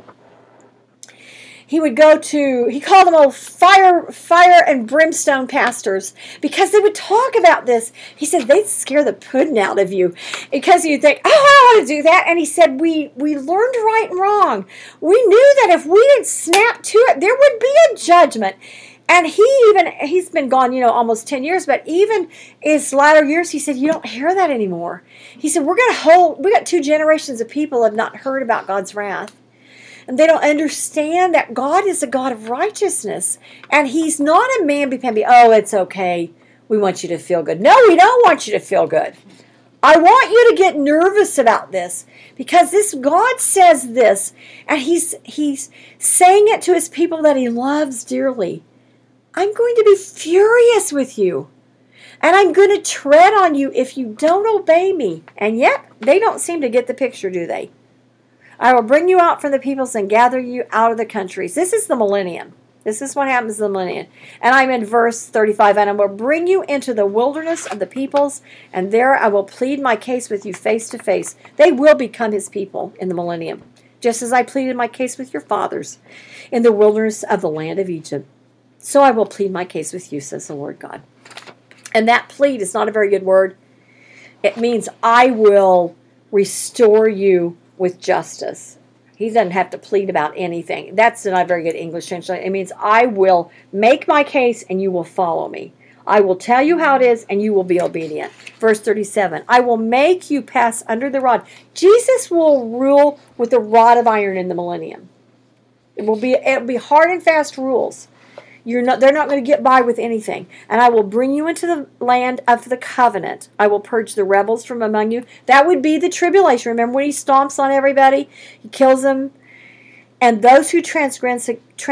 He would he called them old fire and brimstone pastors because they would talk about this. He said they'd scare the pudding out of you because you'd think, oh, I want to do that. And he said, we learned right and wrong. We knew that if we didn't snap to it, there would be a judgment. And he's been gone, almost 10 years, but even his latter years, he said, you don't hear that anymore. He said, we got 2 generations of people have not heard about God's wrath. And they don't understand that God is a God of righteousness. And he's not a mamby-pamby, oh, it's okay. We want you to feel good. No, we don't want you to feel good. I want you to get nervous about this because God says this. And he's saying it to his people that he loves dearly. I'm going to be furious with you. And I'm going to tread on you if you don't obey me. And yet, they don't seem to get the picture, do they? I will bring you out from the peoples and gather you out of the countries. This is the millennium. This is what happens in the millennium. And I'm in verse 35. And I will bring you into the wilderness of the peoples, and there I will plead my case with you face to face. They will become his people in the millennium, just as I pleaded my case with your fathers in the wilderness of the land of Egypt. So I will plead my case with you, says the Lord God. And that plead is not a very good word. It means I will restore you with justice. He doesn't have to plead about anything. That's not a very good English translation. It means I will make my case and you will follow me. I will tell you how it is and you will be obedient. Verse 37, I will make you pass under the rod. Jesus will rule with a rod of iron in the millennium. It'll be hard and fast rules. They're not going to get by with anything. And I will bring you into the land of the covenant. I will purge the rebels from among you. That would be the tribulation. Remember when he stomps on everybody? He kills them. And those who transgress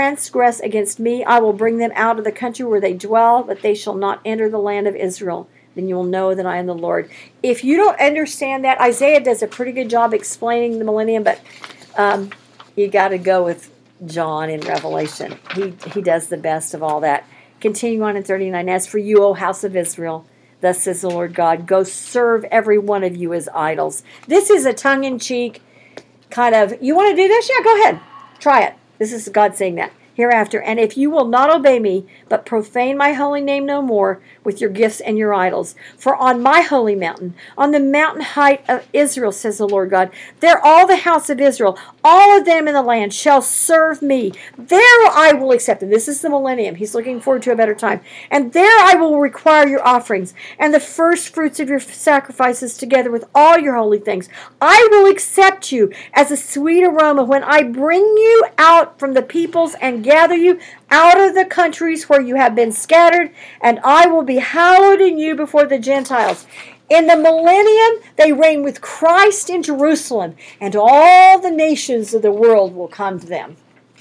against me, I will bring them out of the country where they dwell, but they shall not enter the land of Israel. Then you will know that I am the Lord. If you don't understand that, Isaiah does a pretty good job explaining the millennium, but you got to go with John in Revelation. He does the best of all that. Continue on in 39. As for you, O house of Israel, thus says the Lord God, go serve every one of you as idols. This is a tongue-in-cheek kind of, you want to do this? Yeah, go ahead. Try it. This is God saying that. Hereafter, and if you will not obey me, but profane my holy name no more with your gifts and your idols, for on my holy mountain, on the mountain height of Israel, says the Lord God, there all the house of Israel, all of them in the land, shall serve me. There I will accept them. This is the millennium. He's looking forward to a better time. And there I will require your offerings, and the first fruits of your sacrifices, together with all your holy things. I will accept you as a sweet aroma when I bring you out from the peoples and gather you out of the countries where you have been scattered, and I will be hallowed in you before the Gentiles. In the millennium, they reign with Christ in Jerusalem, and all the nations of the world will come to them.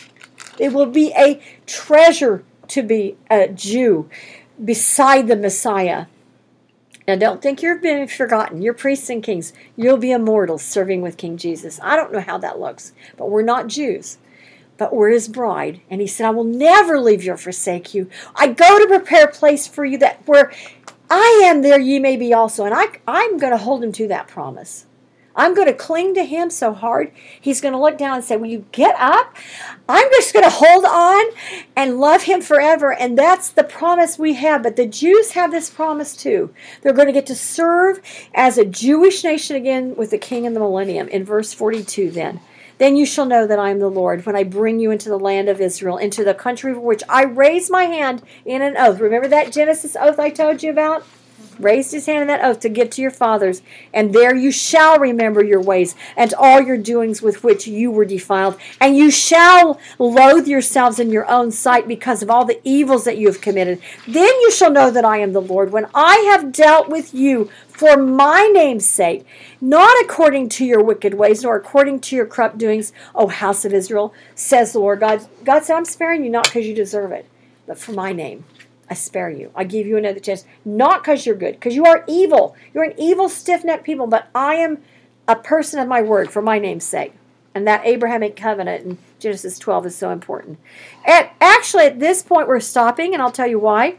It will be a treasure to be a Jew beside the Messiah. Now, don't think you've been forgotten. You're priests and kings. You'll be immortals serving with King Jesus. I don't know how that looks, but we're not Jews. But we're his bride. And he said, I will never leave you or forsake you. I go to prepare a place for you, that where I am, there ye may be also. And I'm going to hold him to that promise. I'm going to cling to him so hard, he's going to look down and say, will you get up? I'm just going to hold on and love him forever. And that's the promise we have. But the Jews have this promise too. They're going to get to serve as a Jewish nation again with the king in the millennium. In verse 42 then you shall know that I am the Lord when I bring you into the land of Israel, into the country for which I raise my hand in an oath. Remember that Genesis oath I told you about? Raised his hand in that oath to give to your fathers. And there you shall remember your ways and all your doings with which you were defiled. And you shall loathe yourselves in your own sight because of all the evils that you have committed. Then you shall know that I am the Lord when I have dealt with you for my name's sake, not according to your wicked ways, nor according to your corrupt doings, O house of Israel, says the Lord God. God said, I'm sparing you not because you deserve it, but for my name. I spare you. I give you another chance. Not because you're good, because you are evil. You're an evil, stiff-necked people, but I am a person of my word for my name's sake. And that Abrahamic covenant in Genesis 12 is so important. Actually, at this point, we're stopping, and I'll tell you why.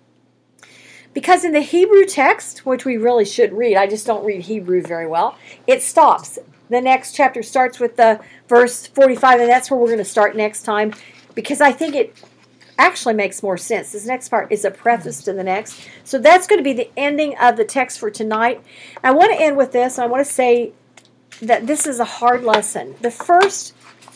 Because in the Hebrew text, which we really should read, I just don't read Hebrew very well, it stops. The next chapter starts with the verse 45, and that's where we're going to start next time, because I think it actually makes more sense. This next part is a preface to the next. So that's going to be the ending of the text for tonight. I want to end with this. I want to say that this is a hard lesson. The first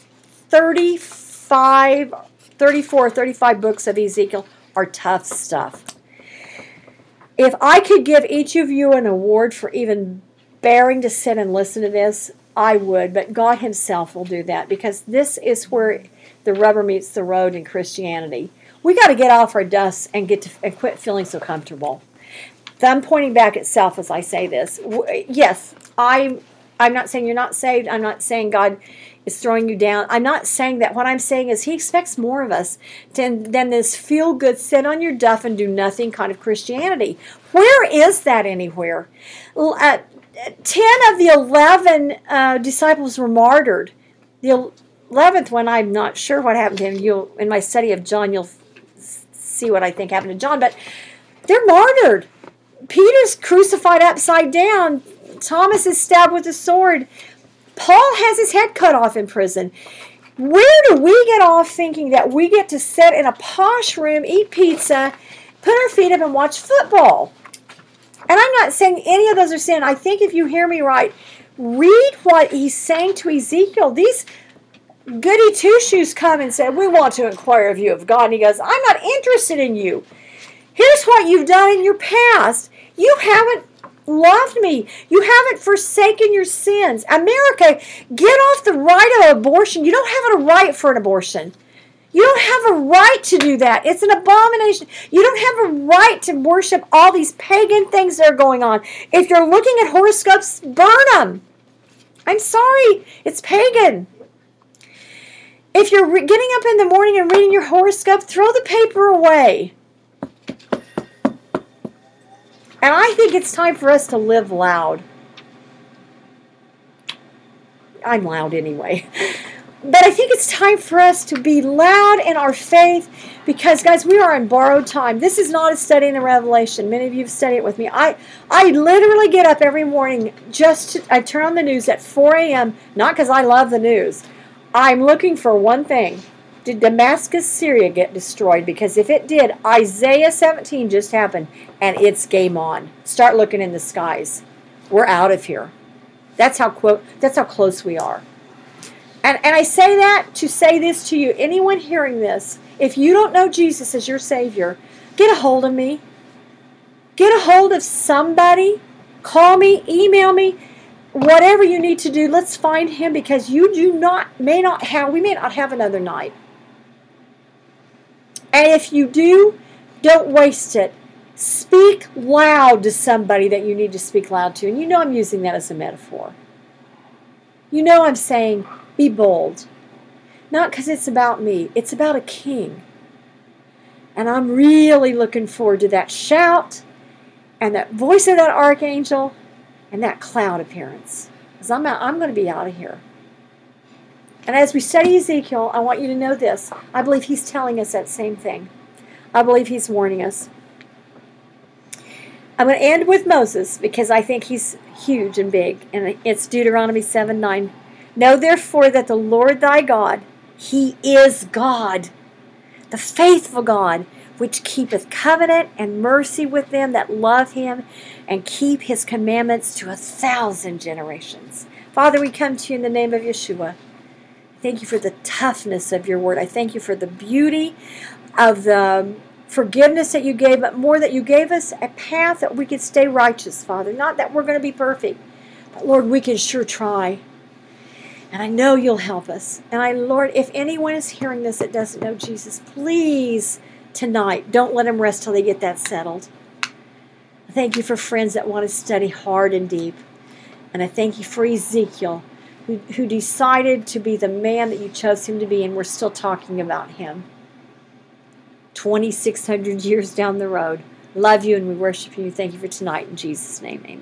34, 35 books of Ezekiel are tough stuff. If I could give each of you an award for even bearing to sit and listen to this, I would, but God himself will do that, because this is where the rubber meets the road in Christianity. We got to get off our dust and quit feeling so comfortable. I'm pointing back at self as I say this. Yes, I'm not saying you're not saved. I'm not saying God is throwing you down. I'm not saying that. What I'm saying is he expects more of us than this feel-good, sit on your duff and do nothing kind of Christianity. Where is that anywhere? 10 of the 11 disciples were martyred. The 11th one, I'm not sure what happened to him. In my study of John, you'll see what I think happened to John. But they're martyred. Peter's crucified upside down. Thomas is stabbed with a sword. Paul has his head cut off in prison. Where do we get off thinking that we get to sit in a posh room, eat pizza, put our feet up and watch football? And I'm not saying any of those are sin. I think if you hear me right, read what he's saying to Ezekiel. These goody two-shoes come and say, we want to inquire of you of God. And he goes, I'm not interested in you. Here's what you've done in your past. You haven't loved me. You haven't forsaken your sins. America, get off the right of abortion. You don't have a right for an abortion. You don't have a right to do that. It's an abomination. You don't have a right to worship all these pagan things that are going on. If you're looking at horoscopes, burn them. I'm sorry. It's pagan. If you're getting up in the morning and reading your horoscope, throw the paper away. And I think it's time for us to live loud. I'm loud anyway. But I think it's time for us to be loud in our faith because, guys, we are in borrowed time. This is not a study in the Revelation. Many of you have studied it with me. I literally get up every morning I turn on the news at 4 a.m., not because I love the news. I'm looking for one thing. Did Damascus, Syria get destroyed? Because if it did, Isaiah 17 just happened, and it's game on. Start looking in the skies. We're out of here. That's how close we are. And I say that to say this to you. Anyone hearing this, if you don't know Jesus as your Savior, get a hold of me. Get a hold of somebody. Call me, email me, whatever you need to do. Let's find Him because we may not have another night. And if you do, don't waste it. Speak loud to somebody that you need to speak loud to. And you know I'm using that as a metaphor. You know I'm saying, be bold. Not because it's about me. It's about a king. And I'm really looking forward to that shout and that voice of that archangel and that cloud appearance. Because I'm going to be out of here. And as we study Ezekiel, I want you to know this. I believe he's telling us that same thing. I believe he's warning us. I'm going to end with Moses because I think he's huge and big. And it's Deuteronomy 7:9. Know therefore that the Lord thy God, He is God, the faithful God, which keepeth covenant and mercy with them that love Him and keep His commandments to 1,000 generations. Father, we come to you in the name of Yeshua. Thank you for the toughness of your word. I thank you for the beauty of the forgiveness that you gave, but more that you gave us a path that we could stay righteous, Father. Not that we're going to be perfect, but Lord, we can sure try. And I know you'll help us. And Lord, if anyone is hearing this that doesn't know Jesus, please, tonight, don't let them rest till they get that settled. I thank you for friends that want to study hard and deep. And I thank you for Ezekiel, who decided to be the man that you chose him to be, and we're still talking about him 2,600 years down the road. Love you, and we worship you. Thank you for tonight. In Jesus' name, amen.